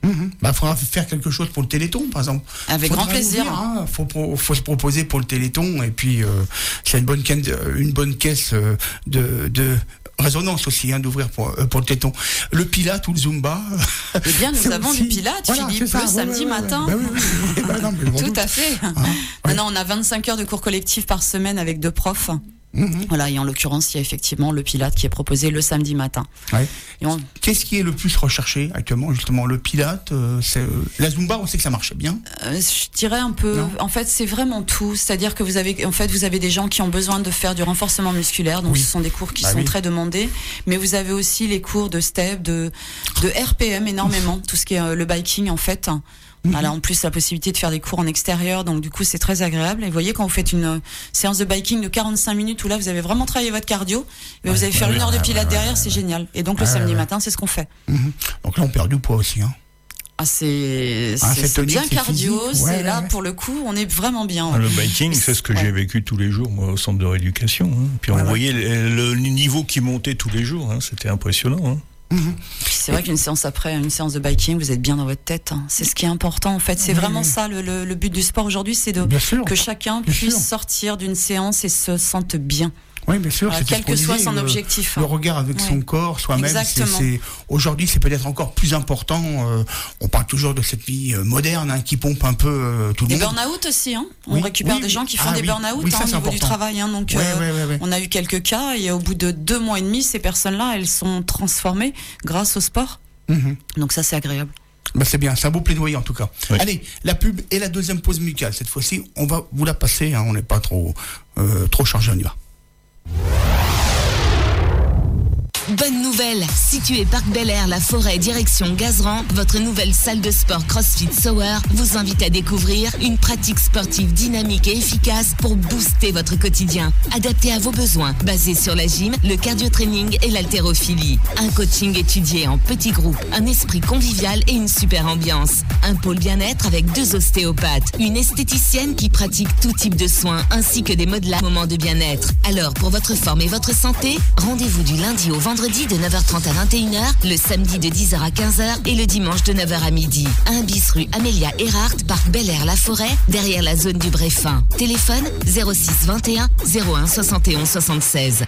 Mmh. Bah, faudra faire quelque chose pour le Téléthon, par exemple. Avec Faudra grand plaisir. ouvrir, hein. Faut, pro- faut se proposer pour le Téléthon, et puis euh, c'est une bonne caisse, une bonne caisse euh, de, de résonance aussi, hein, d'ouvrir pour, euh, pour le Téléthon. Le Pilate ou le Zumba. Eh bien, nous c'est avons aussi- du Pilate, Voilà, Philippe, c'est ça, le ouais, samedi ouais, ouais, matin. ouais. Bah oui, oui, oui. Eh ben non, mais je m'en Tout doute. à fait. Hein, Maintenant, on a vingt-cinq heures de cours collectifs par semaine avec deux profs. Mhm. Voilà, et en l'occurrence, il y a effectivement le Pilate qui est proposé le samedi matin. Ouais. Et on- Qu'est-ce qui est le plus recherché actuellement, justement? Le Pilate, euh, c'est, euh, la Zumba, on sait que ça marchait bien. Euh, je dirais un peu. Non. En fait, c'est vraiment tout. C'est-à-dire que vous avez, en fait, vous avez des gens qui ont besoin de faire du renforcement musculaire. Donc, Oui. ce sont des cours qui Bah sont oui. très demandés. Mais vous avez aussi les cours de step, de, de R P M énormément. Tout ce qui est euh, le biking, en fait. Voilà, en plus, la possibilité de faire des cours en extérieur. Donc, du coup, c'est très agréable. Et vous voyez, quand vous faites une euh, séance de biking de quarante-cinq minutes où là, vous avez vraiment travaillé votre cardio, et vous allez faire ouais, une heure de ouais, Pilate ouais, derrière, c'est génial. Et donc, le Ouais, samedi ouais. matin, c'est ce qu'on fait. Mhm. Donc là, on perd du poids aussi. Hein. Ah, c'est, Ah, c'est, c'est c'est tonique, bien c'est cardio. physique. Ouais, c'est là, ouais. pour le coup, on est vraiment bien. Ah, ouais. Le biking, c'est ce que Ouais. j'ai vécu tous les jours, moi, au centre de rééducation. Hein. Puis on Ouais, ouais. voyait le, le niveau qui montait tous les jours. Hein. C'était impressionnant. Hein. Puis c'est vrai qu'une séance après, une séance de biking, vous êtes bien dans votre tête. hein. C'est ce qui est important en fait. C'est Oui, vraiment oui. ça le, le, le but du sport aujourd'hui, c'est de Bien sûr. que chacun Bien puisse sûr. sortir d'une séance et se sente bien. Oui, bien sûr. Voilà, c'était quel ce qu'on que soit disait, son le- objectif, Le hein. regard avec Ouais. son corps, soi-même. C'est, Exactement. c'est, aujourd'hui, c'est peut-être encore plus important. euh, on parle toujours de cette vie euh, moderne hein, qui pompe un peu euh, tout le Des monde. burn-out aussi, hein. On Oui, récupère oui, des oui. gens qui font Ah des oui. burn-out Oui, hein, ça, au c'est niveau du important. travail. hein. Donc, Ouais, euh, ouais, ouais, ouais. on a eu quelques cas et au bout de deux mois et demi, ces personnes-là, elles sont transformées grâce au sport. Mhm. Donc ça, c'est agréable. Bah, c'est bien, c'est un beau plaidoyer en tout cas. Oui. Allez, la pub et la deuxième pause musicale. Cette fois-ci, on va vous la passer. Hein, on n'est pas trop, euh, trop chargé, on y va. Bonne nouvelle, située Parc Bel Air, la Forêt, direction Gazeran, votre nouvelle salle de sport CrossFit Sower vous invite à découvrir une pratique sportive dynamique et efficace pour booster votre quotidien. Adapté à vos besoins, basé sur la gym, le cardio-training et l'haltérophilie. Un coaching étudié en petits groupes, un esprit convivial et une super ambiance. Un pôle bien-être avec deux ostéopathes, une esthéticienne qui pratique tout type de soins, ainsi que des modelats moments de bien-être. Alors, pour votre forme et votre santé, rendez-vous du lundi au vendredi de neuf heures trente à vingt et une heures, le samedi de dix heures à quinze heures et le dimanche de neuf heures à midi. un bis rue Amélia Earhart, Parc Bel Air La Forêt, derrière la zone du Bréfin. Téléphone zéro six vingt et un zéro un soixante et onze soixante-seize.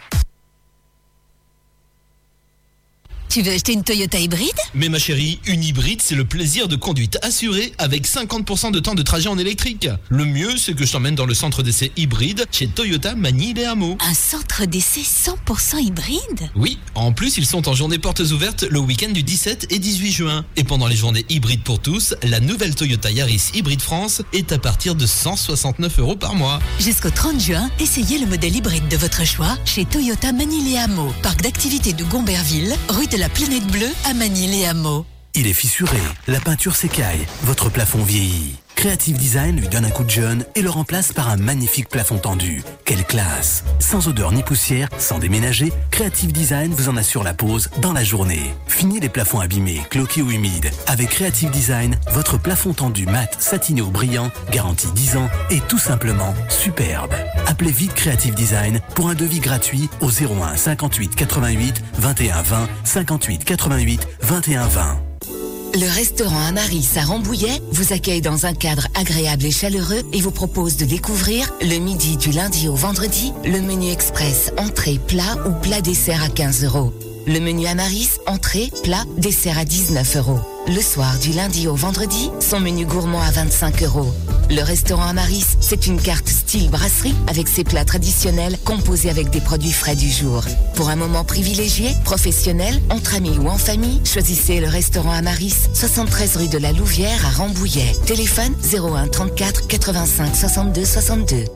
Tu veux acheter une Toyota hybride? Mais ma chérie, une hybride, c'est le plaisir de conduite assuré avec cinquante pour cent de temps de trajet en électrique. Le mieux, c'est que je t'emmène dans le centre d'essai hybride chez Toyota Magny-les-Hameaux. Un centre d'essai cent pour cent hybride? Oui, en plus, ils sont en journée portes ouvertes le week-end du dix-sept et dix-huit juin. Et pendant les journées hybrides pour tous, la nouvelle Toyota Yaris Hybride France est à partir de cent soixante-neuf euros par mois. Jusqu'au trente juin, essayez le modèle hybride de votre choix chez Toyota Magny-les-Hameaux, parc d'activités de Gomberville, rue de la Planète Bleue à Magny-les-Hameaux. Il est fissuré, la peinture s'écaille, votre plafond vieillit. Creative Design lui donne un coup de jeune et le remplace par un magnifique plafond tendu. Quelle classe! Sans odeur ni poussière, sans déménager, Creative Design vous en assure la pose dans la journée. Fini les plafonds abîmés, cloqués ou humides. Avec Creative Design, votre plafond tendu mat, satiné ou brillant, garantie dix ans, est tout simplement superbe. Appelez vite Creative Design pour un devis gratuit au zéro un cinquante-huit quatre-vingt-huit vingt et un vingt, cinquante-huit quatre-vingt-huit vingt et un vingt. Le restaurant Amaris à Rambouillet vous accueille dans un cadre agréable et chaleureux et vous propose de découvrir le midi du lundi au vendredi le menu express entrée, plat ou plat dessert à quinze euros. Le menu Amaris, entrée, plat, dessert à dix-neuf euros. Le soir du lundi au vendredi, son menu gourmand à vingt-cinq euros. Le restaurant Amaris, c'est une carte style brasserie avec ses plats traditionnels composés avec des produits frais du jour. Pour un moment privilégié, professionnel, entre amis ou en famille, choisissez le restaurant Amaris, soixante-treize rue de la Louvière à Rambouillet. Téléphone zéro un trente-quatre quatre-vingt-cinq soixante-deux soixante-deux.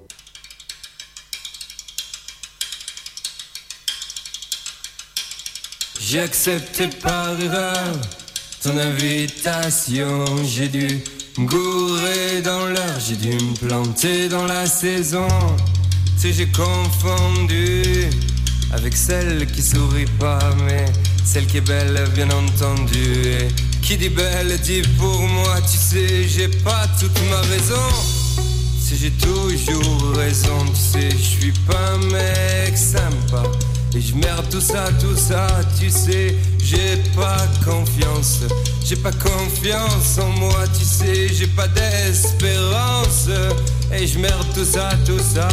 J'ai accepté par erreur ton invitation. J'ai dû me gourer dans l'heure, j'ai dû me planter dans la saison. Tu sais, j'ai confondu avec celle qui sourit pas, mais celle qui est belle, bien entendu. Et qui dit belle dit pour moi, tu sais, j'ai pas toute ma raison. Tu sais, j'ai toujours raison, tu sais, je suis pas un mec sympa. Et je merde tout ça, tout ça, tu sais, j'ai pas confiance, j'ai pas confiance en moi, tu sais, j'ai pas d'espérance, et je merde tout ça, tout ça.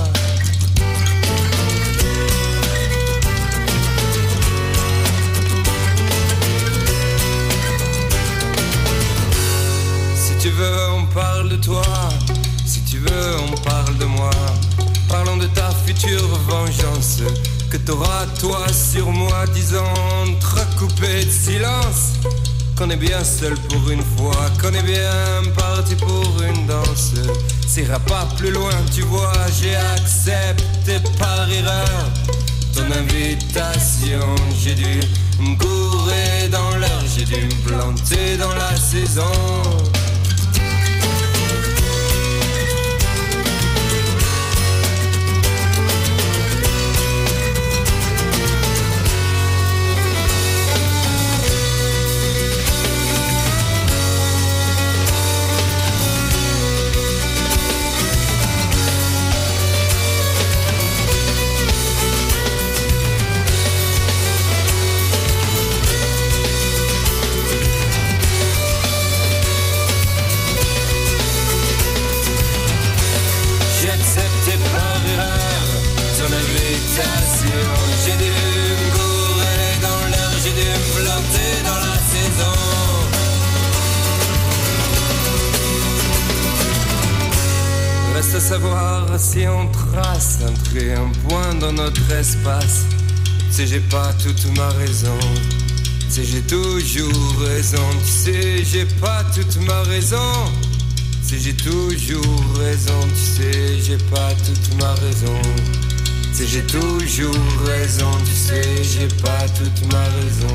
Si tu veux, on parle de toi, si tu veux, on parle de moi. Parlons de ta future vengeance, que t'auras toi sur moi, disant coupé de silence. Qu'on est bien seul pour une fois, qu'on est bien parti pour une danse. Ça ira pas plus loin, tu vois, j'ai accepté par erreur ton invitation. J'ai dû me gourer dans l'heure, j'ai dû me planter dans la saison. J'ai dû me gourer dans l'heure, j'ai dû me planter dans la saison. Reste à savoir si on trace un trait, un point dans notre espace. Tu sais, j'ai pas toute ma raison. Tu sais, j'ai toujours raison. Tu sais, j'ai pas toute ma raison. Tu sais, j'ai toujours raison. Tu sais, j'ai pas toute ma raison. Tu sais, j'ai toujours raison, tu sais, j'ai pas toute ma raison.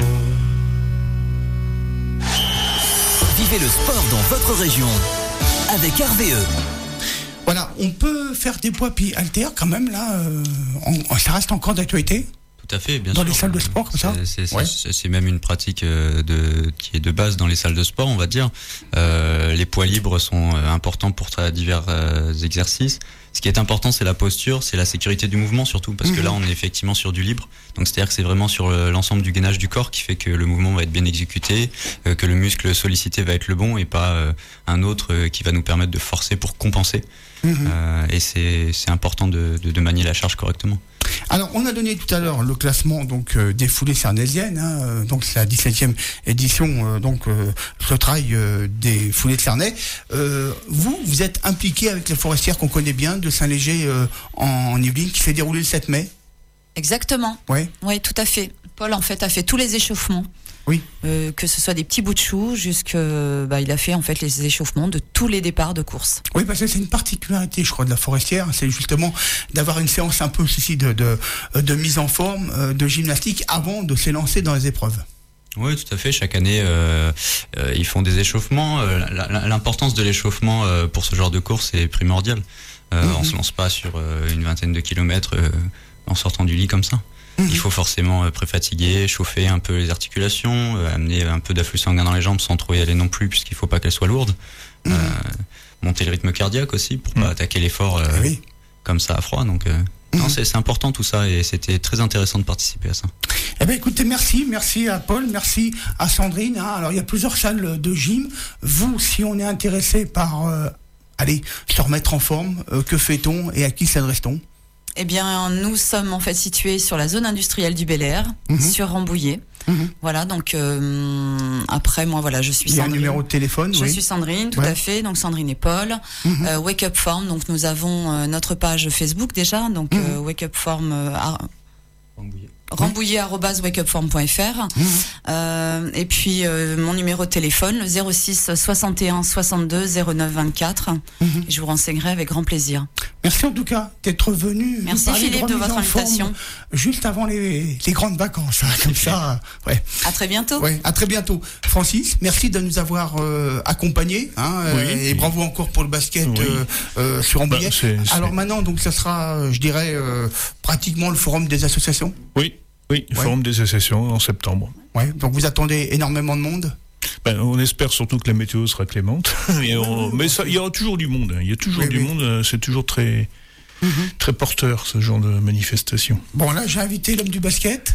Vivez le sport dans votre région avec R V E. Voilà, on peut faire des poids puis haltères quand même là, euh, on, ça reste encore d'actualité. Tout à fait, bien dans sûr. Dans les salles de sport comme ça. C'est, c'est, ouais. c'est, c'est même une pratique de, qui est de base dans les salles de sport, on va dire. Euh, les poids libres sont importants pour divers euh, exercices. Ce qui est important, c'est la posture, c'est la sécurité du mouvement surtout, parce mmh. que là, on est effectivement sur du libre. Donc, c'est-à-dire que c'est vraiment sur l'ensemble du gainage du corps qui fait que le mouvement va être bien exécuté, euh, que le muscle sollicité va être le bon et pas euh, un autre euh, qui va nous permettre de forcer pour compenser. Mmh. Euh, et c'est, c'est important de, de, de manier la charge correctement. Alors, on a donné tout à l'heure le classement donc euh, des foulées cernaissiennes, hein, euh, donc c'est la dix-septième édition euh, donc euh, le trail euh, des foulées de Cernay. Euh, vous, vous êtes impliqué avec les forestières qu'on connaît bien de Saint-Léger euh, en, en Yvelines qui s'est déroulé le sept mai. Exactement. Oui. Oui, tout à fait. Paul en fait a fait tous les échauffements. Oui. Euh, que ce soit des petits bouts de choux, jusque bah, il a fait en fait les échauffements de tous les départs de course. Oui, parce que c'est une particularité, je crois, de la forestière, c'est justement d'avoir une séance un peu ceci de, de, de mise en forme, de gymnastique avant de s'élancer dans les épreuves. Oui, tout à fait. Chaque année, euh, euh, ils font des échauffements. Euh, l'importance de l'échauffement euh, pour ce genre de course est primordiale. Euh, mm-hmm. On se lance pas sur euh, une vingtaine de kilomètres euh, en sortant du lit comme ça. Mmh. Il faut forcément euh, pré-fatiguer, chauffer un peu les articulations, euh, amener un peu d'afflux sanguin dans les jambes sans trop y aller non plus puisqu'il faut pas qu'elles soient lourdes. Mmh. Euh, monter le rythme cardiaque aussi pour mmh. pas attaquer l'effort euh, oui. comme ça à froid. Donc euh, mmh. non, c'est, c'est important tout ça et c'était très intéressant de participer à ça. Eh ben écoutez, merci, merci à Paul, merci à Sandrine. Hein. Alors il y a plusieurs salles de gym. Vous, si on est intéressé par euh, allez se remettre en forme, euh, que fait-on et à qui s'adresse-t-on? Eh bien, nous sommes en fait situés sur la zone industrielle du Bel-Air, mmh. sur Rambouillet. Mmh. Voilà, donc euh, après, moi, voilà, je suis Sandrine. Il y a un numéro de téléphone, Je oui. suis Sandrine, tout ouais. à fait. Donc Sandrine et Paul. Mmh. Euh, Wake Up Form, donc nous avons euh, notre page Facebook déjà, donc mmh. euh, Wake Up Form. Euh, à... Rambouillet. Rambouillet arobase wakeupform point f r. Mmh. Euh, et puis euh, mon numéro de téléphone, le zéro six soixante et un soixante-deux zéro neuf vingt-quatre. Mmh. Je vous renseignerai avec grand plaisir. Merci en tout cas d'être venu. Merci Philippe de, de votre invitation. Juste avant les, les grandes vacances, hein, comme ça. Ouais. À très bientôt. Ouais, à très bientôt. Francis, merci de nous avoir euh, accompagnés. Hein, oui, euh, et oui. bravo encore pour le basket oui. euh, euh, sur Rambouillet. Bah, c'est, c'est... Alors maintenant, donc ça sera, je dirais, euh, pratiquement le forum des associations. Oui. Oui, le ouais. forum des associations en septembre. Ouais, donc vous attendez énormément de monde ? Ben, on espère surtout que la météo sera clémente. Et on, mais ça, il y aura toujours du monde. Il y a toujours oui, du oui. monde. C'est toujours très, mm-hmm. très porteur, ce genre de manifestation. Bon, là, j'ai invité l'homme du basket.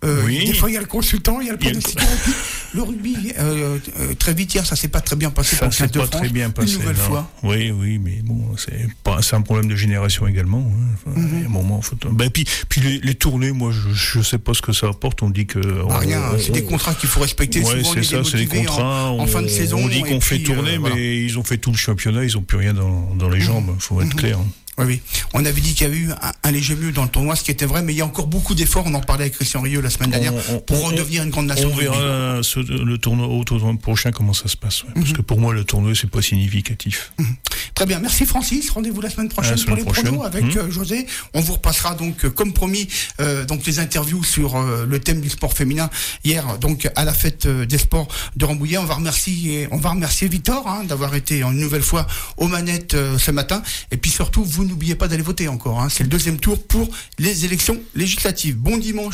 Euh, Oui. Des fois, il y a le consultant, il y a le Il y a le- pronosticant. Et puis, le rugby, euh, euh, très vite hier, ça s'est pas très bien passé Ça pour s'est le Quinte de pas France. très bien passé. Une nouvelle non. fois. Oui, oui, mais bon, c'est pas, c'est un problème de génération également. Hein. Enfin, Mhm. il y a un moment, faut. Ben, puis, puis les, les tournées, moi, je, je sais pas ce que ça apporte. On dit que. Bah, on- rien, on- c'est des on- contrats qu'il faut respecter. Ouais, Souvent, on c'est est ça, c'est des démotivé contrats. en, en fin de saison. On dit et qu'on fait puis, euh, tourner, voilà. mais ils ont fait tout le championnat, ils ont plus rien dans, dans les jambes. Faut être Mhm. clair. Oui, oui. On avait dit qu'il y avait eu un, un léger mieux dans le tournoi, ce qui était vrai, mais il y a encore beaucoup d'efforts. On en parlait avec Christian Rieu la semaine dernière On- on- pour on- redevenir une grande nation. On de rugby. verra ce- le tournoi au tournoi prochain comment ça se passe. ouais. Parce que pour moi, le tournoi, c'est pas significatif. Très bien, merci Francis. Rendez-vous la semaine prochaine À la pour les semaine prochaine. pronos avec Mmh. euh, José. On vous repassera donc, euh, comme promis, euh, donc les interviews sur euh, le thème du sport féminin hier, donc à la fête euh, des sports de Rambouillet. On va remercier, on va remercier Victor hein, d'avoir été une nouvelle fois aux manettes euh, ce matin. Et puis surtout, vous n'oubliez pas d'aller voter encore. Hein. C'est le deuxième tour pour les élections législatives. Bon dimanche.